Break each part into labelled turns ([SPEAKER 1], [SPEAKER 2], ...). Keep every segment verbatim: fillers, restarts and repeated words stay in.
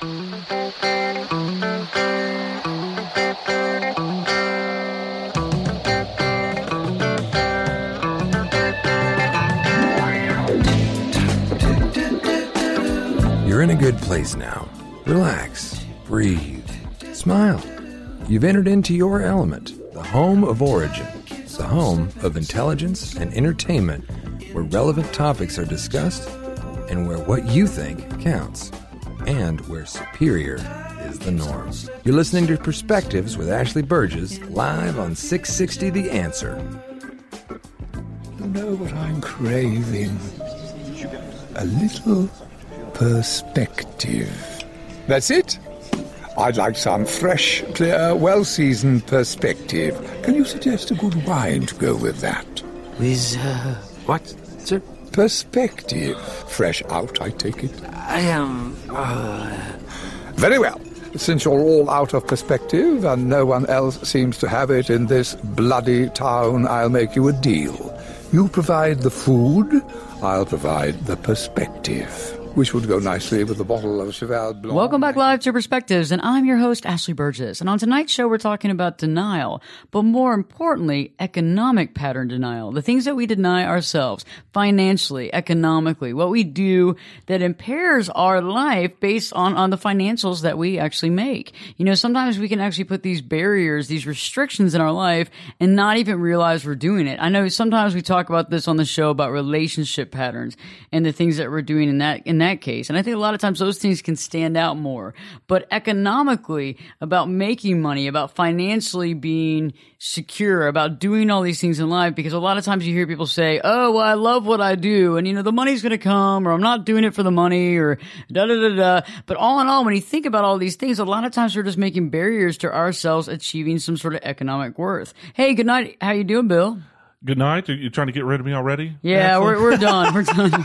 [SPEAKER 1] You're in a good place now. Relax, breathe, smile. You've entered into your element, the home of origin, the home of intelligence and entertainment, where relevant topics are discussed and where what you think counts, and where superior is the norm. You're listening to Perspectives with Ashley Burgess, live on six sixty The Answer.
[SPEAKER 2] You know what I'm craving? A little perspective. That's it. I'd like some fresh, clear, well-seasoned perspective. Can you suggest a good wine to go with that?
[SPEAKER 3] With, uh, what, sir?
[SPEAKER 2] Perspective. Fresh out, I take it.
[SPEAKER 3] I am, uh...
[SPEAKER 2] Very well. Since you're all out of perspective and no one else seems to have it in this bloody town, I'll make you a deal. You provide the food, I'll provide the perspective, which would go nicely with a bottle of Cheval Blanc.
[SPEAKER 4] Welcome back live to Perspectives, and I'm your host, Ashley Burgess. And on tonight's show, we're talking about denial, but more importantly, economic pattern denial. The things that we deny ourselves, financially, economically, what we do that impairs our life based on, on the financials that we actually make. You know, sometimes we can actually put these barriers, these restrictions in our life and not even realize we're doing it. I know sometimes we talk about this on the show about relationship patterns and the things that we're doing in that, in that case. And I think a lot of times those things can stand out more. But economically, about making money, about financially being secure, about doing all these things in life, because a lot of times you hear people say, oh, well, I love what I do, and, you know, the money's going to come, or I'm not doing it for the money, or da-da-da-da. But all in all, when you think about all these things, a lot of times we're just making barriers to ourselves achieving some sort of economic worth. Hey, good night. How you doing, Bill?
[SPEAKER 5] Good night. Are you trying to get rid of me already?
[SPEAKER 4] Yeah, we're we're done. We're done.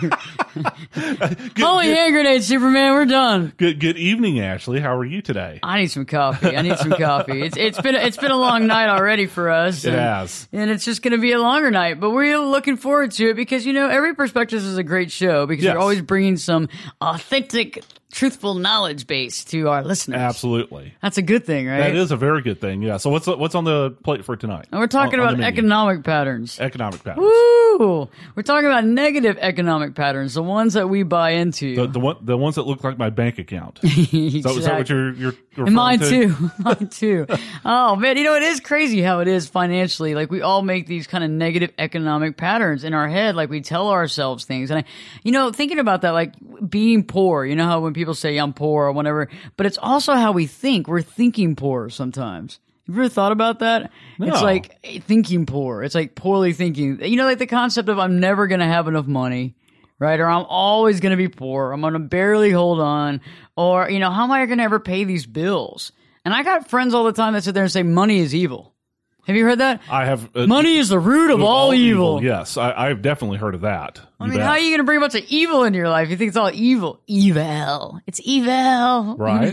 [SPEAKER 5] good,
[SPEAKER 4] Holy
[SPEAKER 5] good,
[SPEAKER 4] hand grenade, Superman. We're done.
[SPEAKER 5] Good good evening, Ashley. How are you today?
[SPEAKER 4] I need some coffee. I need some coffee. It's it's been it's been a long night already for us.
[SPEAKER 5] It
[SPEAKER 4] and,
[SPEAKER 5] has,
[SPEAKER 4] and it's just going to be a longer night. But we're looking forward to it because you know every Perspectives is a great show because
[SPEAKER 5] yes.
[SPEAKER 4] we're always bringing some authentic, truthful knowledge base to our listeners.
[SPEAKER 5] Absolutely.
[SPEAKER 4] That's a good thing, right?
[SPEAKER 5] That is a very good thing, yeah. So what's what's on the plate for tonight?
[SPEAKER 4] And we're talking
[SPEAKER 5] on,
[SPEAKER 4] about
[SPEAKER 5] on
[SPEAKER 4] economic patterns.
[SPEAKER 5] Economic patterns.
[SPEAKER 4] Woo! We're talking about negative economic patterns, the ones that we buy into.
[SPEAKER 5] The the, one, the ones that look like my bank account. exactly. So is that what you're you're referring
[SPEAKER 4] Mine
[SPEAKER 5] to?
[SPEAKER 4] too. Mine too. Oh man, you know it is crazy how it is financially. Like we all make these kind of negative economic patterns in our head. Like we tell ourselves things, and I, you know, thinking about that, like being poor. You know how when people say I'm poor or whatever, but it's also how we think. We're thinking poor sometimes. Have you ever thought about that?
[SPEAKER 5] No.
[SPEAKER 4] It's like thinking poor. It's like poorly thinking. You know, like the concept of I'm never going to have enough money, right? Or I'm always going to be poor. I'm going to barely hold on. Or, you know, how am I going to ever pay these bills? And I got friends all the time that sit there and say money is evil. Have you heard that?
[SPEAKER 5] I have. Uh,
[SPEAKER 4] money is the root of, of all, all evil.
[SPEAKER 5] evil. Yes, I, I've definitely heard of that.
[SPEAKER 4] I
[SPEAKER 5] You
[SPEAKER 4] mean,
[SPEAKER 5] bet.
[SPEAKER 4] how are you going to bring a bunch of evil into your life? You think it's all evil. Evil. It's evil.
[SPEAKER 5] Right.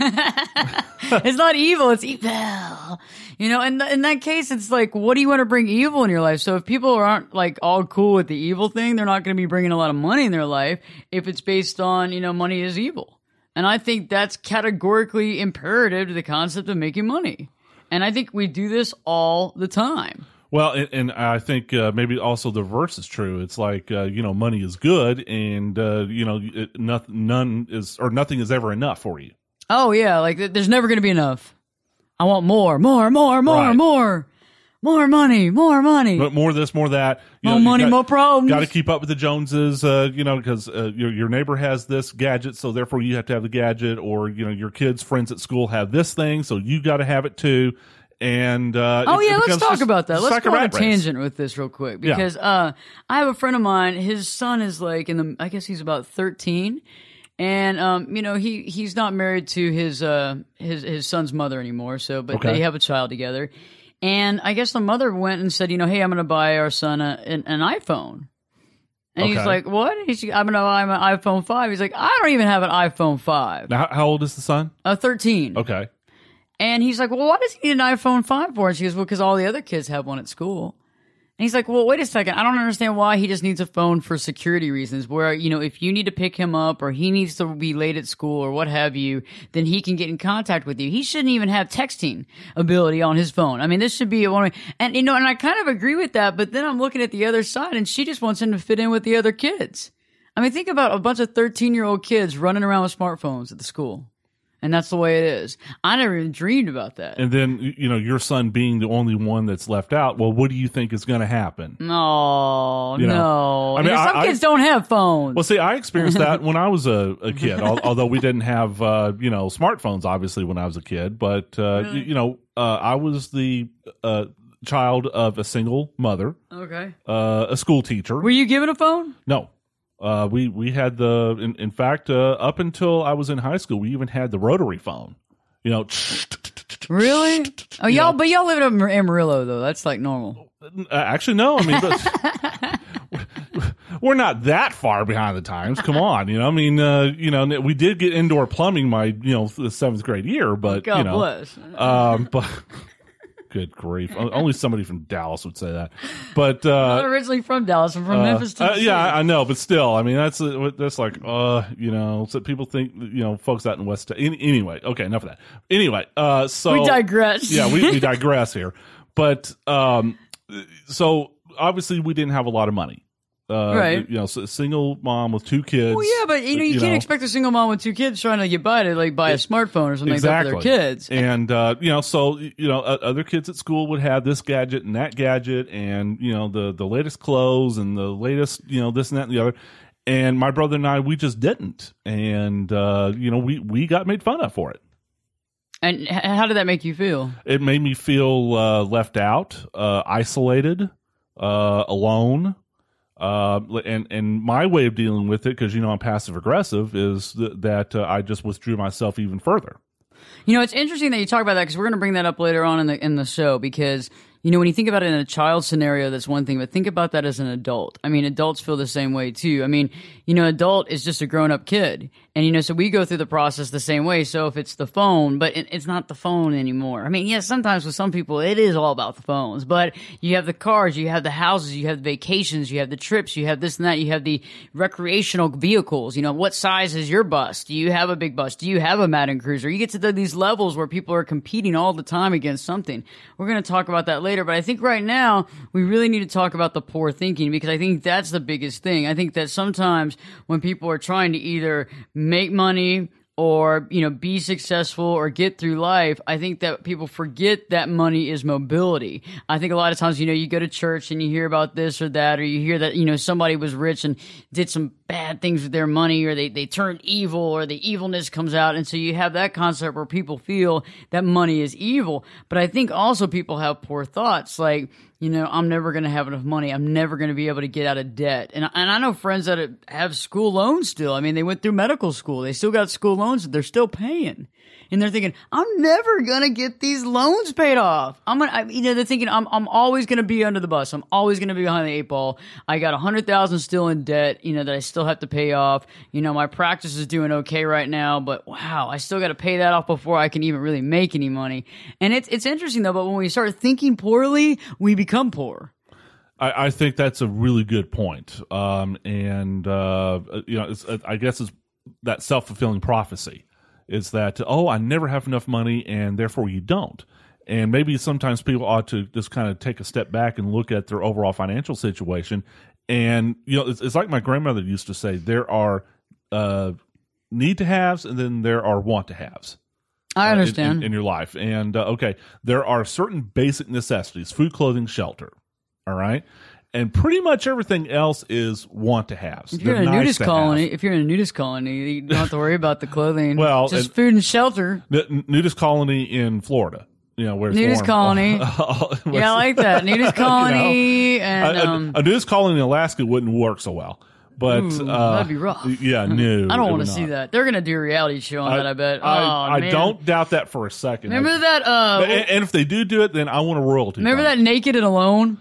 [SPEAKER 4] It's not evil. It's evil. You know, and in that case, it's like, what do you want to bring evil in your life? So if people aren't like all cool with the evil thing, they're not going to be bringing a lot of money in their life if it's based on, you know, money is evil. And I think that's categorically imperative to the concept of making money. And I think we do this all the time.
[SPEAKER 5] Well, and, and I think uh, maybe also the reverse is true. It's like uh, you know, money is good, and uh, you know, it, nothing, none is or nothing is ever enough for you.
[SPEAKER 4] Oh yeah, like there's never going to be enough. I want more, more, more, more,
[SPEAKER 5] Right.
[SPEAKER 4] more, more money, more money,
[SPEAKER 5] But more this, more that. You
[SPEAKER 4] more
[SPEAKER 5] know,
[SPEAKER 4] money,
[SPEAKER 5] got,
[SPEAKER 4] more problems.
[SPEAKER 5] Got to keep up with the Joneses, uh, you know, because uh, your your neighbor has this gadget, so therefore you have to have the gadget, or you know, your kids' friends at school have this thing, so you got to have it too. And uh,
[SPEAKER 4] oh
[SPEAKER 5] it,
[SPEAKER 4] yeah,
[SPEAKER 5] it
[SPEAKER 4] let's
[SPEAKER 5] becomes
[SPEAKER 4] talk
[SPEAKER 5] just-
[SPEAKER 4] about that.
[SPEAKER 5] it's
[SPEAKER 4] Let's
[SPEAKER 5] like
[SPEAKER 4] go on a
[SPEAKER 5] rat race.
[SPEAKER 4] tangent with this real quick
[SPEAKER 5] Yeah.
[SPEAKER 4] because uh, I have a friend of mine. His son is like in the, I guess he's about thirteen, and um, you know he he's not married to his uh his his son's mother anymore. So, but
[SPEAKER 5] Okay.
[SPEAKER 4] they have a child together, and I guess the mother went and said, you know, hey, I'm going to buy our son a, an, an iPhone. And he's
[SPEAKER 5] Okay.
[SPEAKER 4] like, what? He's, I'm going to buy him an iPhone five. He's like, I don't even have an iPhone five.
[SPEAKER 5] Now, how, how old is the son?
[SPEAKER 4] Uh, thirteen.
[SPEAKER 5] Okay.
[SPEAKER 4] And he's like, well, why does he need an iPhone five for? And she goes, well, because all the other kids have one at school. And he's like, well, wait a second. I don't understand why he just needs a phone for security reasons where, you know, if you need to pick him up or he needs to be late at school or what have you, then he can get in contact with you. He shouldn't even have texting ability on his phone. I mean, this should be a one way. And, you know, and I kind of agree with that, but then I'm looking at the other side and she just wants him to fit in with the other kids. I mean, think about a bunch of thirteen-year-old kids running around with smartphones at the school. And that's the way it is. I never even dreamed about that.
[SPEAKER 5] And then, you know, your son being the only one that's left out, well, what do you think is going to happen?
[SPEAKER 4] No,
[SPEAKER 5] You know,
[SPEAKER 4] no.
[SPEAKER 5] I mean,
[SPEAKER 4] You know, some
[SPEAKER 5] I-
[SPEAKER 4] kids don't have phones.
[SPEAKER 5] Well, see, I experienced that when I was a, a kid, al- although we didn't have, uh, you know, smartphones, obviously, when I was a kid. But, uh,
[SPEAKER 4] Really?
[SPEAKER 5] you, you know, uh, I was the uh, child of a single mother,
[SPEAKER 4] Okay.
[SPEAKER 5] uh, a school teacher.
[SPEAKER 4] Were you given a phone?
[SPEAKER 5] No. Uh, we, we had the, in, in fact, uh, up until I was in high school, we even had the rotary phone. You know,
[SPEAKER 4] Really? Oh,
[SPEAKER 5] You
[SPEAKER 4] y'all,
[SPEAKER 5] know.
[SPEAKER 4] but y'all live in Amarillo, though. That's like normal.
[SPEAKER 5] Uh, actually, no. I mean, but we're not that far behind the times. Come on, you know. I mean, uh, you know, we did get indoor plumbing my, you know, the seventh grade year, but
[SPEAKER 4] God
[SPEAKER 5] you know,
[SPEAKER 4] bless.
[SPEAKER 5] um, but good grief, O- only somebody from Dallas would say that. But
[SPEAKER 4] I'm
[SPEAKER 5] uh,
[SPEAKER 4] originally from Dallas. I'm from
[SPEAKER 5] uh,
[SPEAKER 4] Memphis,
[SPEAKER 5] uh,
[SPEAKER 4] Tennessee.
[SPEAKER 5] yeah, I I know, but still, I mean, that's uh, that's like, uh, you know, so people think, you know, folks out in West. Any, anyway, okay, enough of that. Anyway, uh, so
[SPEAKER 4] we digress.
[SPEAKER 5] yeah, we, we digress here. But um, so obviously we didn't have a lot of money. Uh,
[SPEAKER 4] Right.
[SPEAKER 5] You know, so a single mom with two kids.
[SPEAKER 4] Well, yeah, but you know, you, can't expect a single mom with two kids trying to get by to like buy a smartphone or something
[SPEAKER 5] exactly.
[SPEAKER 4] like that for their kids.
[SPEAKER 5] And uh, you know, so you know, uh, other kids at school would have this gadget and that gadget, and you know, the the latest clothes and the latest, you know, this and that and the other. And my brother and I, we just didn't, and uh, you know, we we got made fun of for it.
[SPEAKER 4] And h- how did that make you feel?
[SPEAKER 5] It made me feel uh, left out, uh, isolated, uh, alone. Uh, and and my way of dealing with it, because you know I'm passive aggressive, is th- that uh, I just withdrew myself even further.
[SPEAKER 4] You know, it's interesting that you talk about that because we're going to bring that up later on in the in the show because, you know, when you think about it in a child scenario, that's one thing, but think about that as an adult. I mean, adults feel the same way too. I mean, you know, adult is just a grown up kid. And, you know, so we go through the process the same way. So if it's the phone, but it, it's not the phone anymore. I mean, yes, sometimes with some people, it is all about the phones, but you have the cars, you have the houses, you have the vacations, you have the trips, you have this and that, you have the recreational vehicles. You know, what size is your bus? Do you have a big bus? Do you have a Madden Cruiser? You get to the, these levels where people are competing all the time against something. We're going to talk about that later, but I think right now we really need to talk about the poor thinking because I think that's the biggest thing. I think that sometimes when people are trying to either make money or, you know, be successful or get through life, I think that people forget that money is mobility. I think a lot of times, you know, you go to church and you hear about this or that, or you hear that, you know, somebody was rich and did some bad things with their money, or they, they turned evil, or the evilness comes out. And so you have that concept where people feel that money is evil. But I think also people have poor thoughts like, you know, I'm never going to have enough money. I'm never going to be able to get out of debt. And, and I know friends that have school loans still. I mean, they went through medical school. They still got school loans that they're still paying. And they're thinking, I'm never going to get these loans paid off. I'm going to, you know, they're thinking, I'm, I'm always going to be under the bus. I'm always going to be behind the eight ball. I got a hundred thousand still in debt, you know, that I still have to pay off. You know, my practice is doing okay right now, but wow, I still got to pay that off before I can even really make any money. And it's, it's interesting though, but when we start thinking poorly, we become poor.
[SPEAKER 5] I, I think that's a really good point. Um, and uh, you know, it's, I guess it's that self-fulfilling prophecy. Is that, oh, I never have enough money, and therefore you don't. And maybe sometimes people ought to just kind of take a step back and look at their overall financial situation. And, you know, it's, it's like my grandmother used to say, there are uh, need to haves, and then there are want to haves.
[SPEAKER 4] I
[SPEAKER 5] uh, in-
[SPEAKER 4] understand.
[SPEAKER 5] in, in your life. And, uh, okay, there are certain basic necessities, food, clothing, shelter. All right. And pretty much everything else is want to haves.
[SPEAKER 4] If you're
[SPEAKER 5] They're
[SPEAKER 4] in a
[SPEAKER 5] nice
[SPEAKER 4] nudist
[SPEAKER 5] to
[SPEAKER 4] colony,
[SPEAKER 5] have.
[SPEAKER 4] if you're in a nudist colony, you don't have to worry about the clothing.
[SPEAKER 5] Well,
[SPEAKER 4] just
[SPEAKER 5] and-
[SPEAKER 4] food and shelter.
[SPEAKER 5] N- nudist colony in Florida, you know, where it's
[SPEAKER 4] Nudist
[SPEAKER 5] warm.
[SPEAKER 4] colony. Yeah, I like that. Nudist colony
[SPEAKER 5] You know,
[SPEAKER 4] and
[SPEAKER 5] a, a-
[SPEAKER 4] um,
[SPEAKER 5] a nudist colony in Alaska wouldn't work so well. But
[SPEAKER 4] ooh,
[SPEAKER 5] uh,
[SPEAKER 4] that'd be rough.
[SPEAKER 5] Yeah, no,
[SPEAKER 4] I don't
[SPEAKER 5] it
[SPEAKER 4] want
[SPEAKER 5] would
[SPEAKER 4] to see
[SPEAKER 5] not.
[SPEAKER 4] that. They're gonna do a reality show on that. I bet.
[SPEAKER 5] I,
[SPEAKER 4] oh,
[SPEAKER 5] I
[SPEAKER 4] man.
[SPEAKER 5] don't doubt that for a second.
[SPEAKER 4] Remember
[SPEAKER 5] I-
[SPEAKER 4] that? Uh,
[SPEAKER 5] and, and if they do do it, then I want a royalty.
[SPEAKER 4] remember
[SPEAKER 5] from
[SPEAKER 4] that
[SPEAKER 5] it.
[SPEAKER 4] Naked and Alone?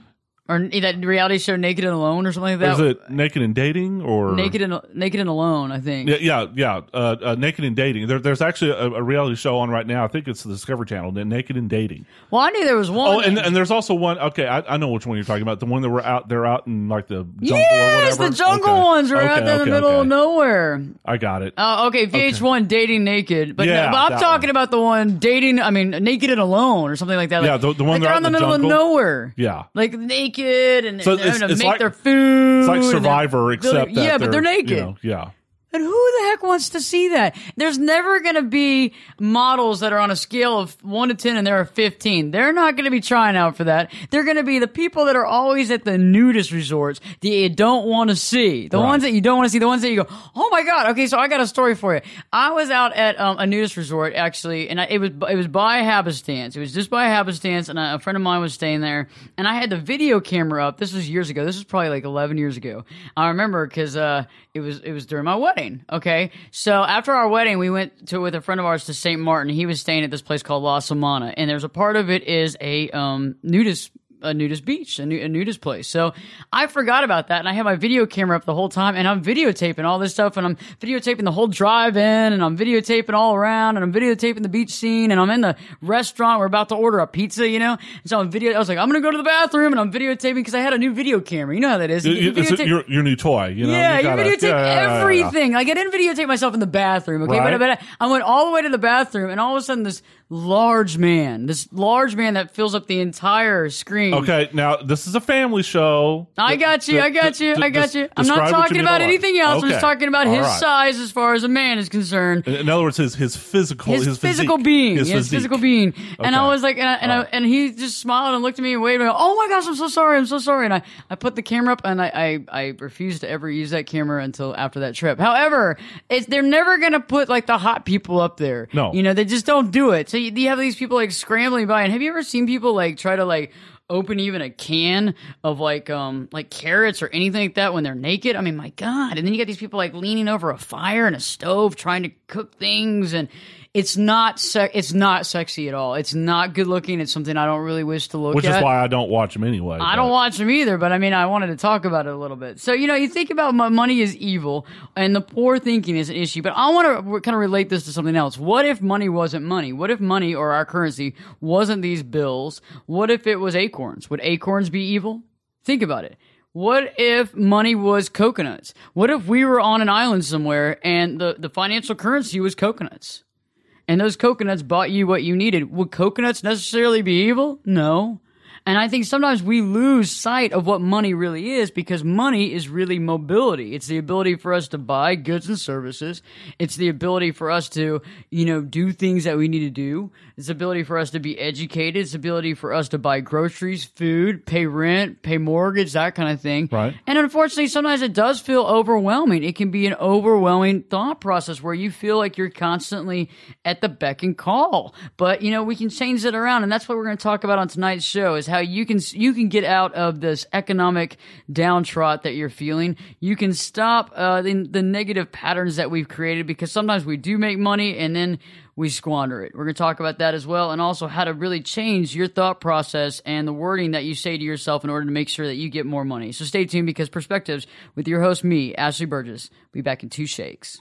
[SPEAKER 4] Or that reality show Naked and Alone or something like that.
[SPEAKER 5] Is it Naked and Dating or
[SPEAKER 4] Naked and Naked and Alone? I think.
[SPEAKER 5] Yeah, yeah, yeah. Uh, uh, Naked and Dating. There, there's actually a, a reality show on right now. I think it's the Discovery Channel. Naked and Dating.
[SPEAKER 4] Well, I knew there was one.
[SPEAKER 5] Oh, and and there's also one. Okay, I, I know which one you're talking about. The one that were out. They're out in like the jungle
[SPEAKER 4] yes,
[SPEAKER 5] or whatever.
[SPEAKER 4] the jungle
[SPEAKER 5] okay.
[SPEAKER 4] ones are
[SPEAKER 5] okay,
[SPEAKER 4] out there in
[SPEAKER 5] okay,
[SPEAKER 4] the middle
[SPEAKER 5] okay.
[SPEAKER 4] of nowhere.
[SPEAKER 5] I got it.
[SPEAKER 4] Oh, okay. V H one
[SPEAKER 5] Okay.
[SPEAKER 4] Dating Naked, but,
[SPEAKER 5] Yeah,
[SPEAKER 4] no, but I'm
[SPEAKER 5] that
[SPEAKER 4] talking
[SPEAKER 5] one.
[SPEAKER 4] about the one dating. I mean, Naked and Alone or something like that. Like,
[SPEAKER 5] Yeah, the- the one
[SPEAKER 4] like
[SPEAKER 5] they're
[SPEAKER 4] they're
[SPEAKER 5] out
[SPEAKER 4] in the
[SPEAKER 5] in the
[SPEAKER 4] middle
[SPEAKER 5] jungle.
[SPEAKER 4] of nowhere.
[SPEAKER 5] Yeah.
[SPEAKER 4] like naked and
[SPEAKER 5] So
[SPEAKER 4] they're
[SPEAKER 5] it's-
[SPEAKER 4] having to
[SPEAKER 5] it's
[SPEAKER 4] make
[SPEAKER 5] like-
[SPEAKER 4] their food.
[SPEAKER 5] It's like
[SPEAKER 4] and they're
[SPEAKER 5] Survivor, except
[SPEAKER 4] building-
[SPEAKER 5] that
[SPEAKER 4] yeah, but they're
[SPEAKER 5] you
[SPEAKER 4] naked.
[SPEAKER 5] know, yeah.
[SPEAKER 4] And who the heck wants to see that? There's never going to be models that are on a scale of one to ten and there are fifteen. They're not going to be trying out for that. They're going to be the people that are always at the nudist resorts that you don't want to see. The
[SPEAKER 5] Right.
[SPEAKER 4] ones that you don't want to see. The ones that you go, oh my God. Okay, so I got a story for you. I was out at um, a nudist resort actually, and I, it was it was by Happenstance. It was just by Happenstance, and a, a friend of mine was staying there, and I had the video camera up. This was years ago. This was probably like eleven years ago. I remember because uh, it was it was during my wedding. Okay, so after our wedding, we went to with a friend of ours to Saint Martin. He was staying at this place called La Samana, and there's a part of it is a um, nudist. a nudist beach, a, nu- a nudist place. So I forgot about that, and I had my video camera up the whole time, and I'm videotaping all this stuff, and I'm videotaping the whole drive-in, and I'm videotaping all around, and I'm videotaping the beach scene, and I'm in the restaurant. We're about to order a pizza, you know? And so I'm video. I was like, I'm going to go to the bathroom, and I'm videotaping because I had a new video camera. You know how that is. You,
[SPEAKER 5] You-
[SPEAKER 4] you
[SPEAKER 5] it's
[SPEAKER 4] videotape-
[SPEAKER 5] your, your new toy. You know?
[SPEAKER 4] yeah, you,
[SPEAKER 5] gotta-
[SPEAKER 4] videotape
[SPEAKER 5] yeah, yeah, yeah, yeah.
[SPEAKER 4] everything. Like, I didn't videotape myself in the bathroom, okay?
[SPEAKER 5] Right.
[SPEAKER 4] But, but I went all the way to the bathroom, and all of a sudden, this large man, this large man that fills up the entire screen.
[SPEAKER 5] Okay, now this is a family show.
[SPEAKER 4] I got you, I got you, I got you. I'm not
[SPEAKER 5] Describe what you
[SPEAKER 4] talking
[SPEAKER 5] mean
[SPEAKER 4] about
[SPEAKER 5] by
[SPEAKER 4] anything else. I'm
[SPEAKER 5] Okay.
[SPEAKER 4] just talking about
[SPEAKER 5] All
[SPEAKER 4] his
[SPEAKER 5] right.
[SPEAKER 4] size as far as a man is concerned.
[SPEAKER 5] In other words, his his physical
[SPEAKER 4] His,
[SPEAKER 5] his,
[SPEAKER 4] physical
[SPEAKER 5] physique,
[SPEAKER 4] being,
[SPEAKER 5] his,
[SPEAKER 4] his
[SPEAKER 5] physique.
[SPEAKER 4] physical being, and I
[SPEAKER 5] Okay.
[SPEAKER 4] was like, and, I, and, I,
[SPEAKER 5] All right.
[SPEAKER 4] and he just smiled and looked at me and waved. And I go, oh my gosh, I'm so sorry, I'm so sorry. And I, I put the camera up, and I, I, I refused to ever use that camera until after that trip. However, it's they're never gonna put like the hot people up there.
[SPEAKER 5] No.
[SPEAKER 4] you know, they just don't do it. So you, you have these people like scrambling by, and have you ever seen people like try to like open even a can of like um like carrots or anything like that when they're naked? I mean, my God. And then you got these people like leaning over a fire and a stove trying to cook things, and it's not se- it's not sexy at all. It's not good looking. It's something I don't really wish to look
[SPEAKER 5] Which
[SPEAKER 4] at.
[SPEAKER 5] is why I don't watch them anyway.
[SPEAKER 4] I
[SPEAKER 5] but-
[SPEAKER 4] don't watch them either, but I mean, I wanted to talk about it a little bit. So, you know, you think about mo- money is evil and the poor thinking is an issue, but I want to kind of relate this to something else. What if money wasn't money? What if money or our currency wasn't these bills? What if it was acorns? Would acorns be evil? Think about it. What if money was coconuts? What if we were on an island somewhere and the, the financial currency was coconuts? And those coconuts bought you what you needed. Would coconuts necessarily be evil? No. And I think sometimes we lose sight of what money really is, because money is really mobility. It's the ability for us to buy goods and services. It's the ability for us to, you know, do things that we need to do. It's the ability for us to be educated. It's the ability for us to buy groceries, food, pay rent, pay mortgage, that kind of thing.
[SPEAKER 5] Right.
[SPEAKER 4] And unfortunately, sometimes it does feel overwhelming. It can be an overwhelming thought process where you feel like you're constantly at the beck and call. But, you know, we can change it around. And that's what we're going to talk about on tonight's show, is how you can you can get out of this economic downtrot that you're feeling. You can stop uh, the, the negative patterns that we've created, because sometimes we do make money and then we squander it. We're going to talk about that as well, and also how to really change your thought process and the wording that you say to yourself in order to make sure that you get more money. So stay tuned, because Perspectives with your host, me, Ashley Burgess. Be back in two shakes.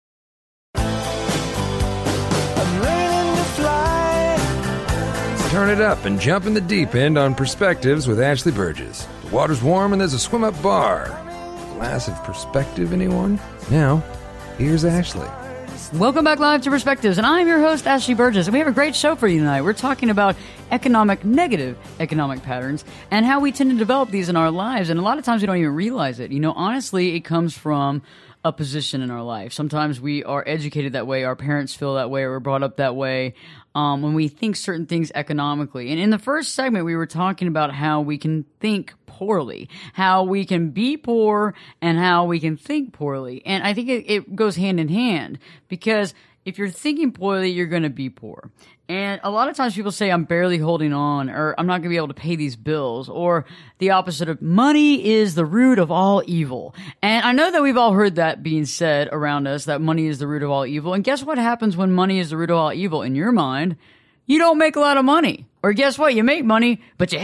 [SPEAKER 1] Turn it up and jump in the deep end on Perspectives with Ashley Burgess. The water's warm and there's a swim-up bar. A glass of perspective, anyone? Now, here's Ashley.
[SPEAKER 4] Welcome back live to Perspectives, and I'm your host, Ashley Burgess, and we have a great show for you tonight. We're talking about economic, negative economic patterns and how we tend to develop these in our lives, and a lot of times we don't even realize it. You know, honestly, it comes from a position in our life. Sometimes we are educated that way, our parents feel that way, or we're brought up that way. Um, when we think certain things economically. And in the first segment, we were talking about how we can think poorly, how we can be poor, and how we can think poorly. And I think it, it goes hand in hand, because if you're thinking poorly, you're going to be poor. And a lot of times people say, I'm barely holding on, or I'm not going to be able to pay these bills, or the opposite of money is the root of all evil. And I know that we've all heard that being said around us, that money is the root of all evil. And guess what happens when money is the root of all evil? In your mind, you don't make a lot of money. Or guess what? You make money, but you hate it.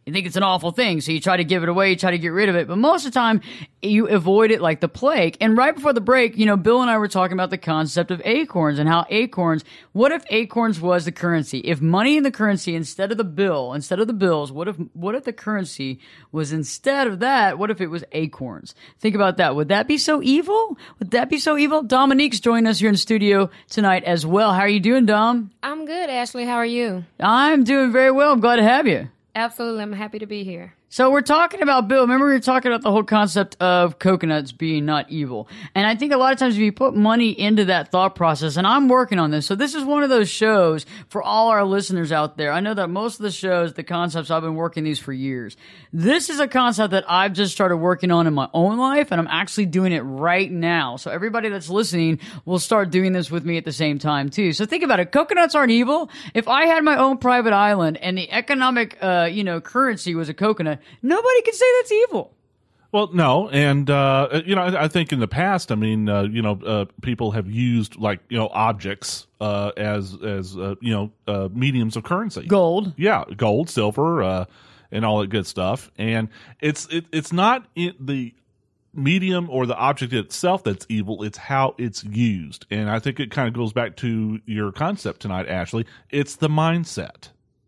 [SPEAKER 4] You think it's an awful thing, so you try to give it away, you try to get rid of it, but most of the time, you avoid it like the plague. And right before the break, you know, Bill and I were talking about the concept of acorns and how acorns, what if acorns was the currency? If money in the currency instead of the bill, instead of the bills, what if, what if the currency was instead of that, what if it was acorns? Think about that. Would that be so evil? Would that be so evil? Dominique's joining us here in the studio tonight as well. How are you doing, Dom?
[SPEAKER 6] I'm good, Ashley. How are you?
[SPEAKER 4] I'm doing very well. I'm glad to have you.
[SPEAKER 6] Absolutely. I'm happy to be here.
[SPEAKER 4] So we're talking about, Bill, remember we were talking about the whole concept of coconuts being not evil. And I think a lot of times if you put money into that thought process, and I'm working on this, so this is one of those shows for all our listeners out there. I know that most of the shows, the concepts, I've been working these for years. This is a concept that I've just started working on in my own life, and I'm actually doing it right now. So everybody that's listening will start doing this with me at the same time, too. So think about it. Coconuts aren't evil. If I had my own private island and the economic, uh, you know, currency was a coconut, nobody can say that's evil.
[SPEAKER 5] Well, no, and uh, you know, I, I think in the past, I mean, uh, you know, uh, people have used like you know objects uh, as as uh, you know uh, mediums of currency.
[SPEAKER 4] Gold,
[SPEAKER 5] yeah, gold, silver, uh, and all that good stuff. And it's it, it's not in the medium or the object itself that's evil. It's how it's used, and I think it kind of goes back to your concept tonight, Ashley. It's the mindset.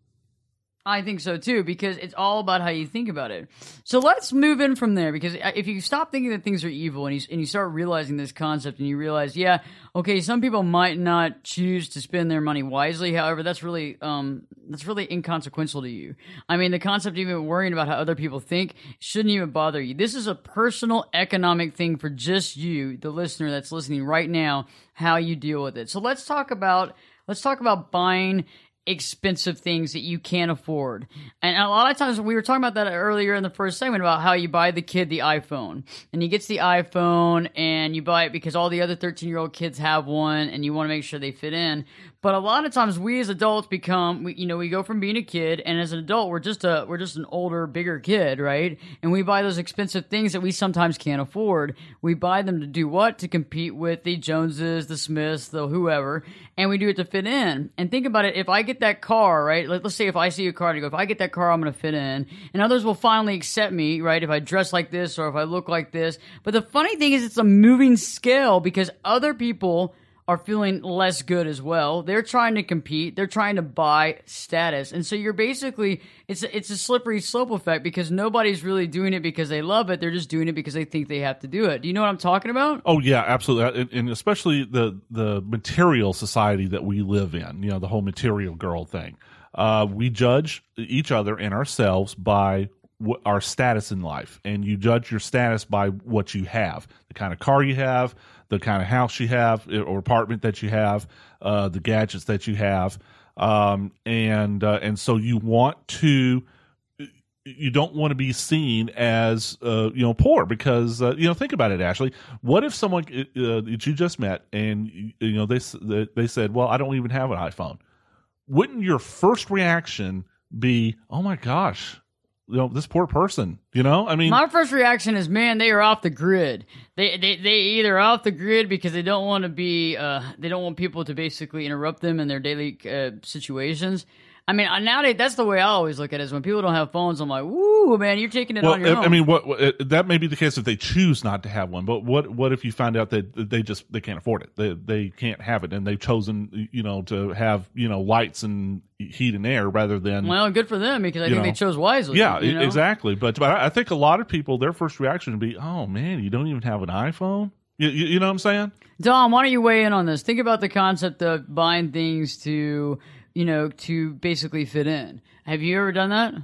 [SPEAKER 4] I think so too, because it's all about how you think about it. So let's move in from there, because if you stop thinking that things are evil and you, and you start realizing this concept and you realize, yeah, okay, some people might not choose to spend their money wisely. However, that's really, um, that's really inconsequential to you. I mean, the concept of even worrying about how other people think shouldn't even bother you. This is a personal economic thing for just you, the listener that's listening right now, how you deal with it. So let's talk about, let's talk about buying expensive things that you can't afford. And a lot of times, we were talking about that earlier in the first segment about how you buy the kid the iPhone, and he gets the iPhone and you buy it because all the other thirteen year old kids have one and you want to make sure they fit in. But a lot of times we as adults become, we, you know, we go from being a kid, and as an adult, we're just a, we're just an older, bigger kid, right? And we buy those expensive things that we sometimes can't afford. We buy them to do what? To compete with the Joneses, the Smiths, the whoever, and we do it to fit in. And think about it, if I get that car, right? Let, let's say if I see a car and I go, if I get that car, I'm going to fit in. And others will finally accept me, right? If I dress like this or if I look like this. But the funny thing is it's a moving scale, because other people are feeling less good as well. They're trying to compete. They're trying to buy status. And so you're basically, it's a, it's a slippery slope effect, because nobody's really doing it because they love it. They're just doing it because they think they have to do it. Do you know what I'm talking about?
[SPEAKER 5] Oh, yeah, absolutely. And, and especially the, the material society that we live in, you know, the whole material girl thing. Uh, we judge each other and ourselves by w- our status in life. And you judge your status by what you have, the kind of car you have, the kind of house you have or apartment that you have, uh, the gadgets that you have. Um, and, uh, and so you want to, you don't want to be seen as, uh, you know, poor, because, uh, you know, think about it, Ashley. What if someone uh, that you just met and, you know, they, they said, well, I don't even have an iPhone. Wouldn't your first reaction be, oh my gosh, you know, this poor person, you know, I mean,
[SPEAKER 4] my first reaction is, man, they are off the grid. They, they, they either off the grid because they don't want to be, uh, they don't want people to basically interrupt them in their daily uh, situations. I mean, nowadays, that's the way I always look at it, is when people don't have phones, I'm like, woo, man, you're taking it
[SPEAKER 5] well,
[SPEAKER 4] on your
[SPEAKER 5] I,
[SPEAKER 4] own.
[SPEAKER 5] I mean, what, what that may be the case if they choose not to have one, but what what if you find out that they just, they can't afford it? They they can't have it, and they've chosen, you know, to have, you know, lights and heat and air rather than...
[SPEAKER 4] Well, good for them, because I think
[SPEAKER 5] know,
[SPEAKER 4] they chose wisely.
[SPEAKER 5] Yeah,
[SPEAKER 4] you know?
[SPEAKER 5] exactly. But, but I think a lot of people, their first reaction would be, oh, man, you don't even have an iPhone? You, you, you know what I'm saying?
[SPEAKER 4] Dom, why don't you weigh in on this? Think about the concept of buying things to... you know, to basically fit in. Have you ever done that?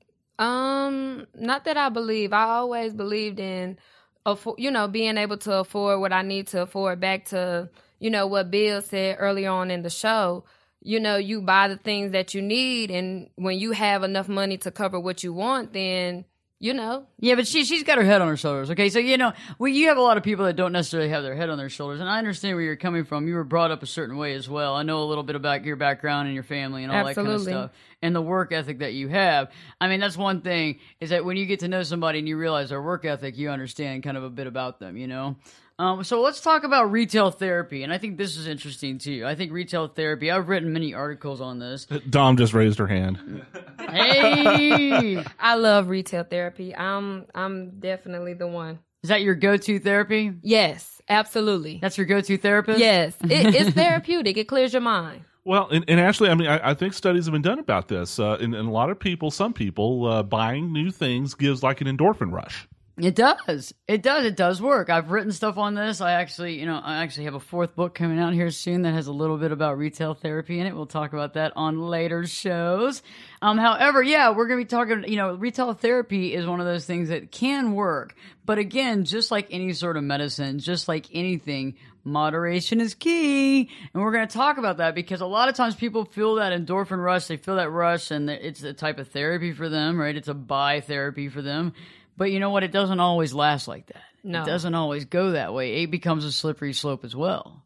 [SPEAKER 6] Um, not that I believe. I always believed in, affo- you know, being able to afford what I need to afford. Back to, you know, what Bill said earlier on in the show. You know, you buy the things that you need, and when you have enough money to cover what you want, then, you know.
[SPEAKER 4] Yeah, but she, she's got her head on her shoulders, okay? So, you know, well, you have a lot of people that don't necessarily have their head on their shoulders, and I understand where you're coming from. You were brought up a certain way as well. I know a little bit about your background and your family and all
[SPEAKER 6] Absolutely.
[SPEAKER 4] that kind of stuff, and the work ethic that you have. I mean, that's one thing, is that when you get to know somebody and you realize their work ethic, you understand kind of a bit about them, you know? Um, so let's talk about retail therapy, and I think this is interesting too. I think retail therapy, I've written many articles on this.
[SPEAKER 5] Dom just raised her hand.
[SPEAKER 4] Hey!
[SPEAKER 6] I love retail therapy. I'm I'm definitely the one.
[SPEAKER 4] Is that your go-to therapy?
[SPEAKER 6] Yes, absolutely.
[SPEAKER 4] That's your go-to therapist?
[SPEAKER 6] Yes, it, it's therapeutic. It clears your mind.
[SPEAKER 5] Well, and, and actually, I mean, I, I think studies have been done about this. Uh, and, and a lot of people, some people, uh, buying new things gives like an endorphin rush.
[SPEAKER 4] It does. It does. It does work. I've written stuff on this. I actually, you know, I actually have a fourth book coming out here soon that has a little bit about retail therapy in it. We'll talk about that on later shows. Um, however, yeah, we're going to be talking, you know, retail therapy is one of those things that can work. But again, just like any sort of medicine, just like anything, moderation is key. And we're going to talk about that because a lot of times people feel that endorphin rush. They feel that rush and it's a type of therapy for them, right? It's a buy therapy for them. But you know what? It doesn't always last like that.
[SPEAKER 6] No.
[SPEAKER 4] It doesn't always go that way. It becomes a slippery slope as well.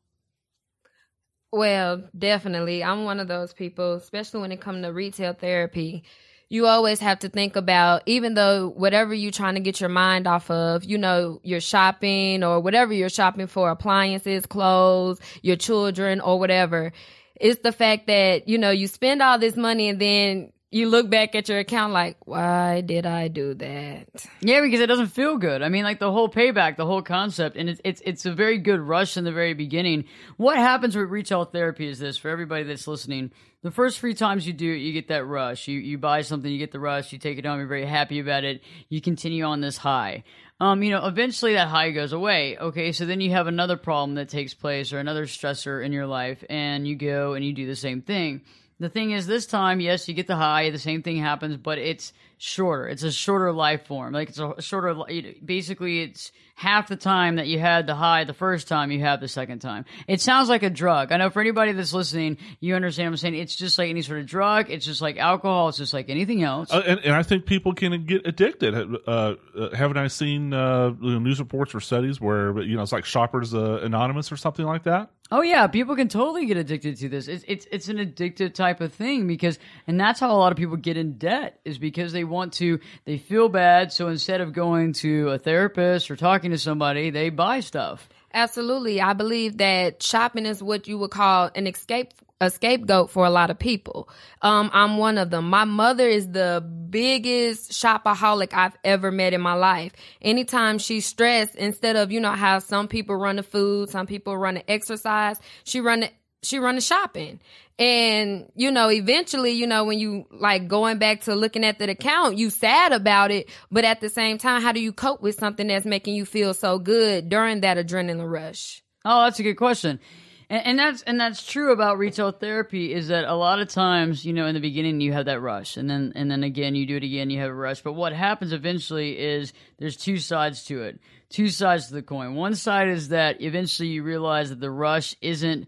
[SPEAKER 6] Well, definitely. I'm one of those people, especially when it comes to retail therapy. You always have to think about, even though whatever you're trying to get your mind off of, you know, you're shopping or whatever you're shopping for, appliances, clothes, your children or whatever, it's the fact that, you know, you spend all this money and then you look back at your account like, why did I do that?
[SPEAKER 4] Yeah, because it doesn't feel good. I mean, like the whole payback, the whole concept, and it's it's it's a very good rush in the very beginning. What happens with retail therapy is this, for everybody that's listening, the first three times you do it, you get that rush. You you buy something, you get the rush, you take it home, you're very happy about it, you continue on this high. Um, you know, eventually that high goes away. Okay, so then you have another problem that takes place or another stressor in your life, and you go and you do the same thing. The thing is, this time, yes, you get the high, the same thing happens, but it's shorter. It's a shorter life form. Like, it's a shorter, basically, it's half the time that you had the high the first time you have the second time. It sounds like a drug. I know for anybody that's listening, you understand what I'm saying. It's just like any sort of drug. It's just like alcohol. It's just like anything else.
[SPEAKER 5] Uh, and, and I think people can get addicted. Uh, uh, haven't I seen uh, news reports or studies where, you know, it's like Shoppers uh, Anonymous or something like that?
[SPEAKER 4] Oh yeah, people can totally get addicted to this. It's it's it's an addictive type of thing because, and that's how a lot of people get in debt is because they want to, they feel bad. So instead of going to a therapist or talking to somebody, they buy stuff.
[SPEAKER 6] Absolutely. I believe that shopping is what you would call an escape a scapegoat for a lot of people. Um, I'm one of them. My mother is the biggest shopaholic I've ever met in my life. Anytime she's stressed, instead of, you know, how some people run to food, some people run to exercise, she run to, she run to shopping. And, you know, eventually, you know, when you like going back to looking at the account, you sad about it. But at the same time, how do you cope with something that's making you feel so good during that adrenaline rush?
[SPEAKER 4] Oh, that's a good question. And, and that's and that's true about retail therapy is that a lot of times, you know, in the beginning you have that rush and then and then again you do it again, you have a rush. But what happens eventually is there's two sides to it, two sides to the coin. One side is that eventually you realize that the rush isn't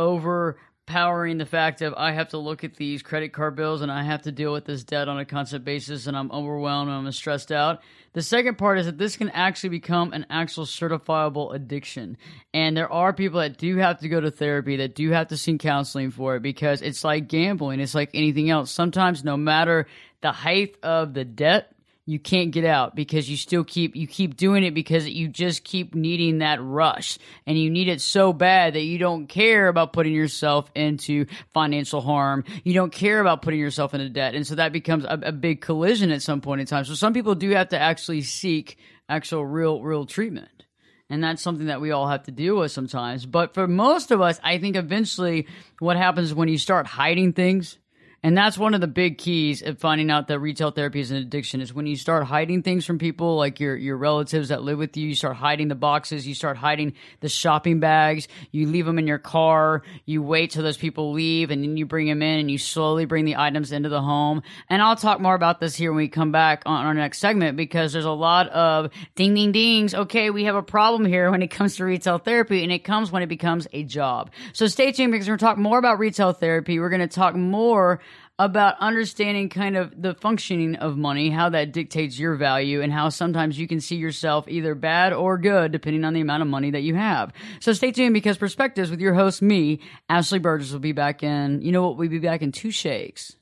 [SPEAKER 4] overpowering the fact of I have to look at these credit card bills and I have to deal with this debt on a constant basis and I'm overwhelmed and I'm stressed out. The second part is that this can actually become an actual certifiable addiction. And there are people that do have to go to therapy, that do have to seek counseling for it because it's like gambling. It's like anything else. Sometimes no matter the height of the debt, you can't get out because you still keep, you keep doing it because you just keep needing that rush and you need it so bad that you don't care about putting yourself into financial harm. You don't care about putting yourself into debt. And so that becomes a, a big collision at some point in time. So some people do have to actually seek actual real, real treatment. And that's something that we all have to deal with sometimes. But for most of us, I think eventually what happens when you start hiding things, and that's one of the big keys of finding out that retail therapy is an addiction is when you start hiding things from people, like your, your relatives that live with you, you start hiding the boxes, you start hiding the shopping bags, you leave them in your car, you wait till those people leave, and then you bring them in and you slowly bring the items into the home. And I'll talk more about this here when we come back on our next segment because there's a lot of ding, ding, dings. Okay, we have a problem here when it comes to retail therapy, and it comes when it becomes a job. So stay tuned because we're going to talk more about retail therapy. We're going to talk more about understanding kind of the functioning of money, how that dictates your value, and how sometimes you can see yourself either bad or good depending on the amount of money that you have. So stay tuned because Perspectives with your host, me, Ashley Burgess, will be back in, you know what, we'll be back in two shakes.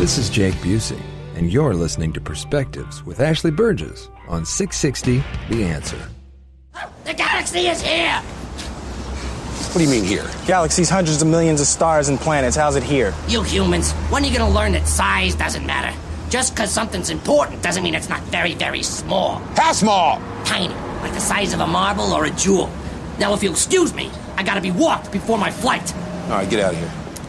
[SPEAKER 1] This is Jake Busey, and you're listening to Perspectives with Ashley Burgess on six sixty The Answer.
[SPEAKER 7] The galaxy is here!
[SPEAKER 8] What do you mean here?
[SPEAKER 9] Galaxies, hundreds of millions of stars and planets. How's it here?
[SPEAKER 7] You humans, when are you gonna learn that size doesn't matter? Just because something's important doesn't mean it's not very, very small.
[SPEAKER 8] How small?
[SPEAKER 7] Tiny, like the size of a marble or a jewel. Now, if you'll excuse me, I gotta be walked before my flight.
[SPEAKER 8] All right, get out of here.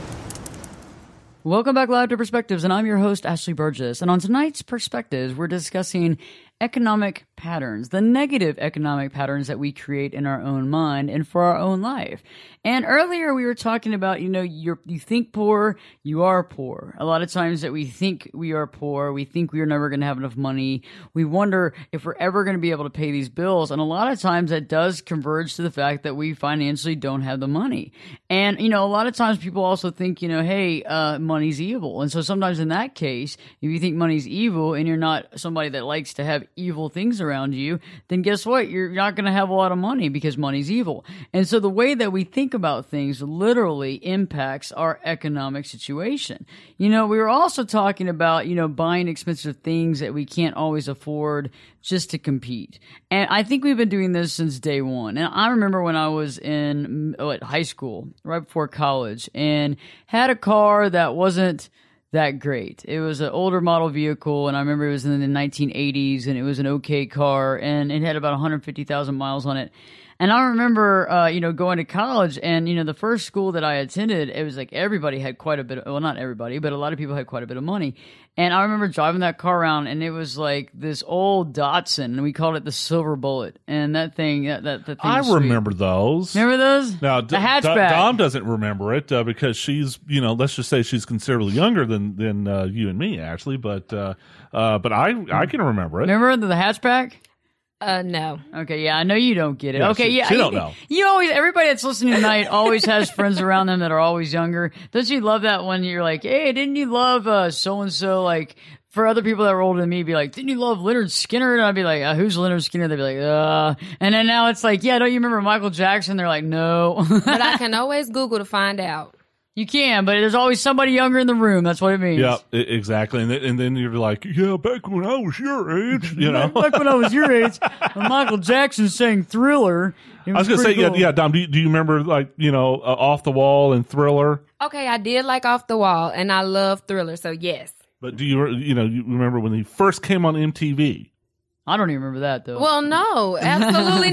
[SPEAKER 4] Welcome back live to Perspectives, and I'm your host, Ashley Burgess. And on tonight's Perspectives, we're discussing economic patterns, the negative economic patterns that we create in our own mind and for our own life. And earlier we were talking about, you know, you're, you think poor, you are poor. A lot of times that we think we are poor, we think we are never going to have enough money. We wonder if we're ever going to be able to pay these bills. And a lot of times that does converge to the fact that we financially don't have the money. And, you know, a lot of times people also think, you know, hey, uh, money's evil. And so sometimes in that case, if you think money's evil and you're not somebody that likes to have evil things around you, then guess what? You're not going to have a lot of money because money's evil. And so the way that we think about things literally impacts our economic situation. You know, we were also talking about, you know, buying expensive things that we can't always afford just to compete. And I think we've been doing this since day one. And I remember when I was in what, high school, right before college, and had a car that wasn't that great. It was an older model vehicle, and I remember it was in the nineteen eighties, and it was an okay car, and it had about one hundred fifty thousand miles on it. And I remember, uh, you know, going to college, and, you know, the first school that I attended, it was like everybody had quite a bit of, well, not everybody, but a lot of people had quite a bit of money. And I remember driving that car around, and it was like this old Datsun, and we called it the Silver Bullet. And that thing, that, that, that thing
[SPEAKER 5] I
[SPEAKER 4] was sweet.
[SPEAKER 5] remember those.
[SPEAKER 4] Remember those?
[SPEAKER 5] Now,
[SPEAKER 4] the
[SPEAKER 5] D-
[SPEAKER 4] hatchback.
[SPEAKER 5] Dom doesn't remember it uh, because she's, you know, let's just say she's considerably younger than than uh, you and me, actually. But uh, uh, but I I can remember it.
[SPEAKER 4] Remember the, the hatchback?
[SPEAKER 6] Uh, no.
[SPEAKER 4] Okay, yeah, I know you don't get it.
[SPEAKER 5] Yeah,
[SPEAKER 4] okay,
[SPEAKER 5] she-
[SPEAKER 4] yeah,
[SPEAKER 5] she don't
[SPEAKER 4] you,
[SPEAKER 5] know.
[SPEAKER 4] You always, everybody that's listening tonight always has friends around them that are always younger. Don't you love that when you're like, hey, didn't you love uh, so and so? Like, for other people that were older than me, be like, didn't you love Leonard Skinner? And I'd be like, uh, who's Leonard Skinner? They'd be like, uh. And then now it's like, yeah, don't you remember Michael Jackson? They're like, no.
[SPEAKER 6] But I can always Google to find out.
[SPEAKER 4] You can, but there's always somebody younger in the room. That's what it means.
[SPEAKER 5] Yeah, e- exactly. And then, and then you're like, yeah, back when I was your age, you know.
[SPEAKER 4] Back when I was your age, when Michael Jackson sang Thriller. It
[SPEAKER 5] I was going to say,
[SPEAKER 4] pretty cool.
[SPEAKER 5] yeah, yeah, Dom, do you, do you remember, like, you know, uh, Off the Wall and Thriller?
[SPEAKER 6] Okay, I did like Off the Wall, and I love Thriller, so yes.
[SPEAKER 5] But do you, you know, you remember when he first came on M T V?
[SPEAKER 4] I don't even remember that, though.
[SPEAKER 6] Well, no, absolutely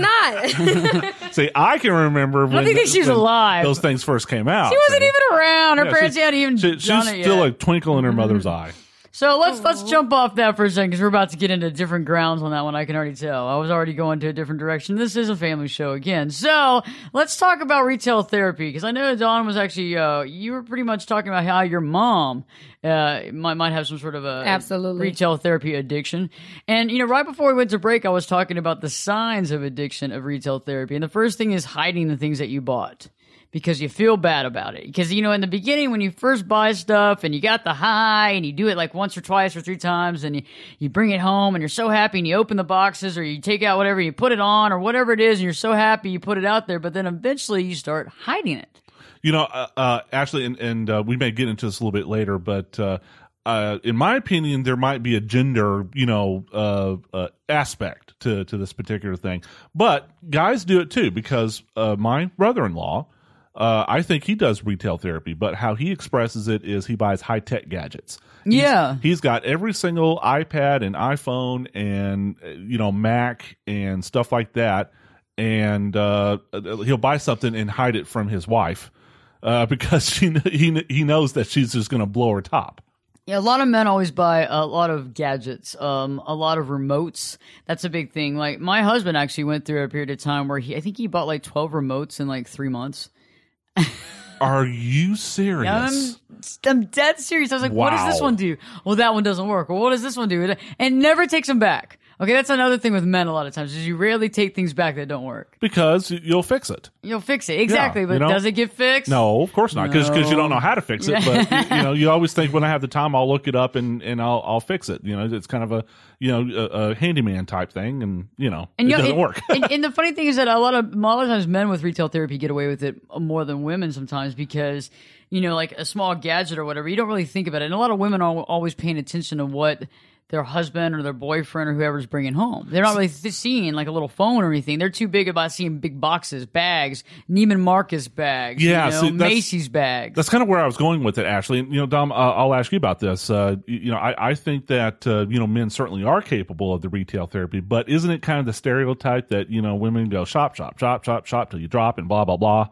[SPEAKER 6] not.
[SPEAKER 5] See, I can remember when,
[SPEAKER 4] I think she's
[SPEAKER 5] when
[SPEAKER 4] alive.
[SPEAKER 5] those things first came out.
[SPEAKER 4] She wasn't
[SPEAKER 5] See?
[SPEAKER 4] even around. Her
[SPEAKER 5] Yeah,
[SPEAKER 4] parents
[SPEAKER 5] she-
[SPEAKER 4] hadn't even
[SPEAKER 5] she-
[SPEAKER 4] done
[SPEAKER 5] she's
[SPEAKER 4] it yet.
[SPEAKER 5] still a twinkle in her mother's eye.
[SPEAKER 4] So let's let's jump off that for a second because we're about to get into different grounds on that one. I can already tell. I was already going to a different direction. This is a family show again. So let's talk about retail therapy because I know Dawn was actually uh, you were pretty much talking about how your mom uh, might might have some sort of a
[SPEAKER 6] Absolutely.
[SPEAKER 4] retail therapy addiction. And you know, right before we went to break, I was talking about the signs of addiction of retail therapy, and the first thing is hiding the things that you bought. Because you feel bad about it. Because, you know, in the beginning, when you first buy stuff and you got the high and you do it like once or twice or three times and you, you bring it home and you're so happy and you open the boxes or you take out whatever, you put it on or whatever it is and you're so happy you put it out there. But then eventually you start hiding it.
[SPEAKER 5] You know, uh, uh, Ashley, and, and uh, we may get into this a little bit later, but uh, uh, in my opinion, there might be a gender, you know, uh, uh, aspect to, to this particular thing. But guys do it too because uh, my brother-in-law, Uh, I think he does retail therapy, but how he expresses it is he buys high-tech gadgets. He's,
[SPEAKER 4] Yeah.
[SPEAKER 5] He's got every single iPad and iPhone and, uh, you know, Mac and stuff like that. And uh, he'll buy something and hide it from his wife uh, because she, he, he knows that she's just going to blow her top.
[SPEAKER 4] Yeah, a lot of men always buy a lot of gadgets, um, a lot of remotes. That's a big thing. Like my husband actually went through a period of time where he, I think he bought like twelve remotes in like three months.
[SPEAKER 5] Are you serious?
[SPEAKER 4] I'm, I'm dead serious. I was like, what does this
[SPEAKER 5] Wow.
[SPEAKER 4] one do? Well, that one doesn't work. Well, what does this one do? And never takes them back. Okay, that's another thing with men a lot of times is you rarely take things back that don't work.
[SPEAKER 5] Because you'll fix it.
[SPEAKER 4] You'll fix it. Exactly.
[SPEAKER 5] Yeah,
[SPEAKER 4] but
[SPEAKER 5] you know?
[SPEAKER 4] does it get fixed?
[SPEAKER 5] No, of course not. Because
[SPEAKER 4] No.
[SPEAKER 5] you don't know how to fix it. But you, you know, you always think when I have the time, I'll look it up and, and I'll I'll fix it. You know, it's kind of a you know a, a handyman type thing, and you know
[SPEAKER 4] And
[SPEAKER 5] it
[SPEAKER 4] you know,
[SPEAKER 5] doesn't
[SPEAKER 4] and,
[SPEAKER 5] work.
[SPEAKER 4] and, and the funny thing is that a lot of a lot of times men with retail therapy get away with it more than women sometimes because you know, like a small gadget or whatever, you don't really think about it. And a lot of women are always paying attention to what their husband or their boyfriend or whoever's bringing home. They're not really th- seeing like a little phone or anything. They're too big about seeing big boxes, bags, Neiman Marcus bags,
[SPEAKER 5] Yeah,
[SPEAKER 4] you know,
[SPEAKER 5] see, that's-
[SPEAKER 4] Macy's bags.
[SPEAKER 5] That's kind of where I was going with it, Ashley. And, you know, Dom, uh, I'll ask you about this. Uh, you, you know, I, I think that, uh, you know, men certainly are capable of the retail therapy, but isn't it kind of the stereotype that, you know, women go shop, shop, shop, shop, shop till you drop and blah, blah, blah?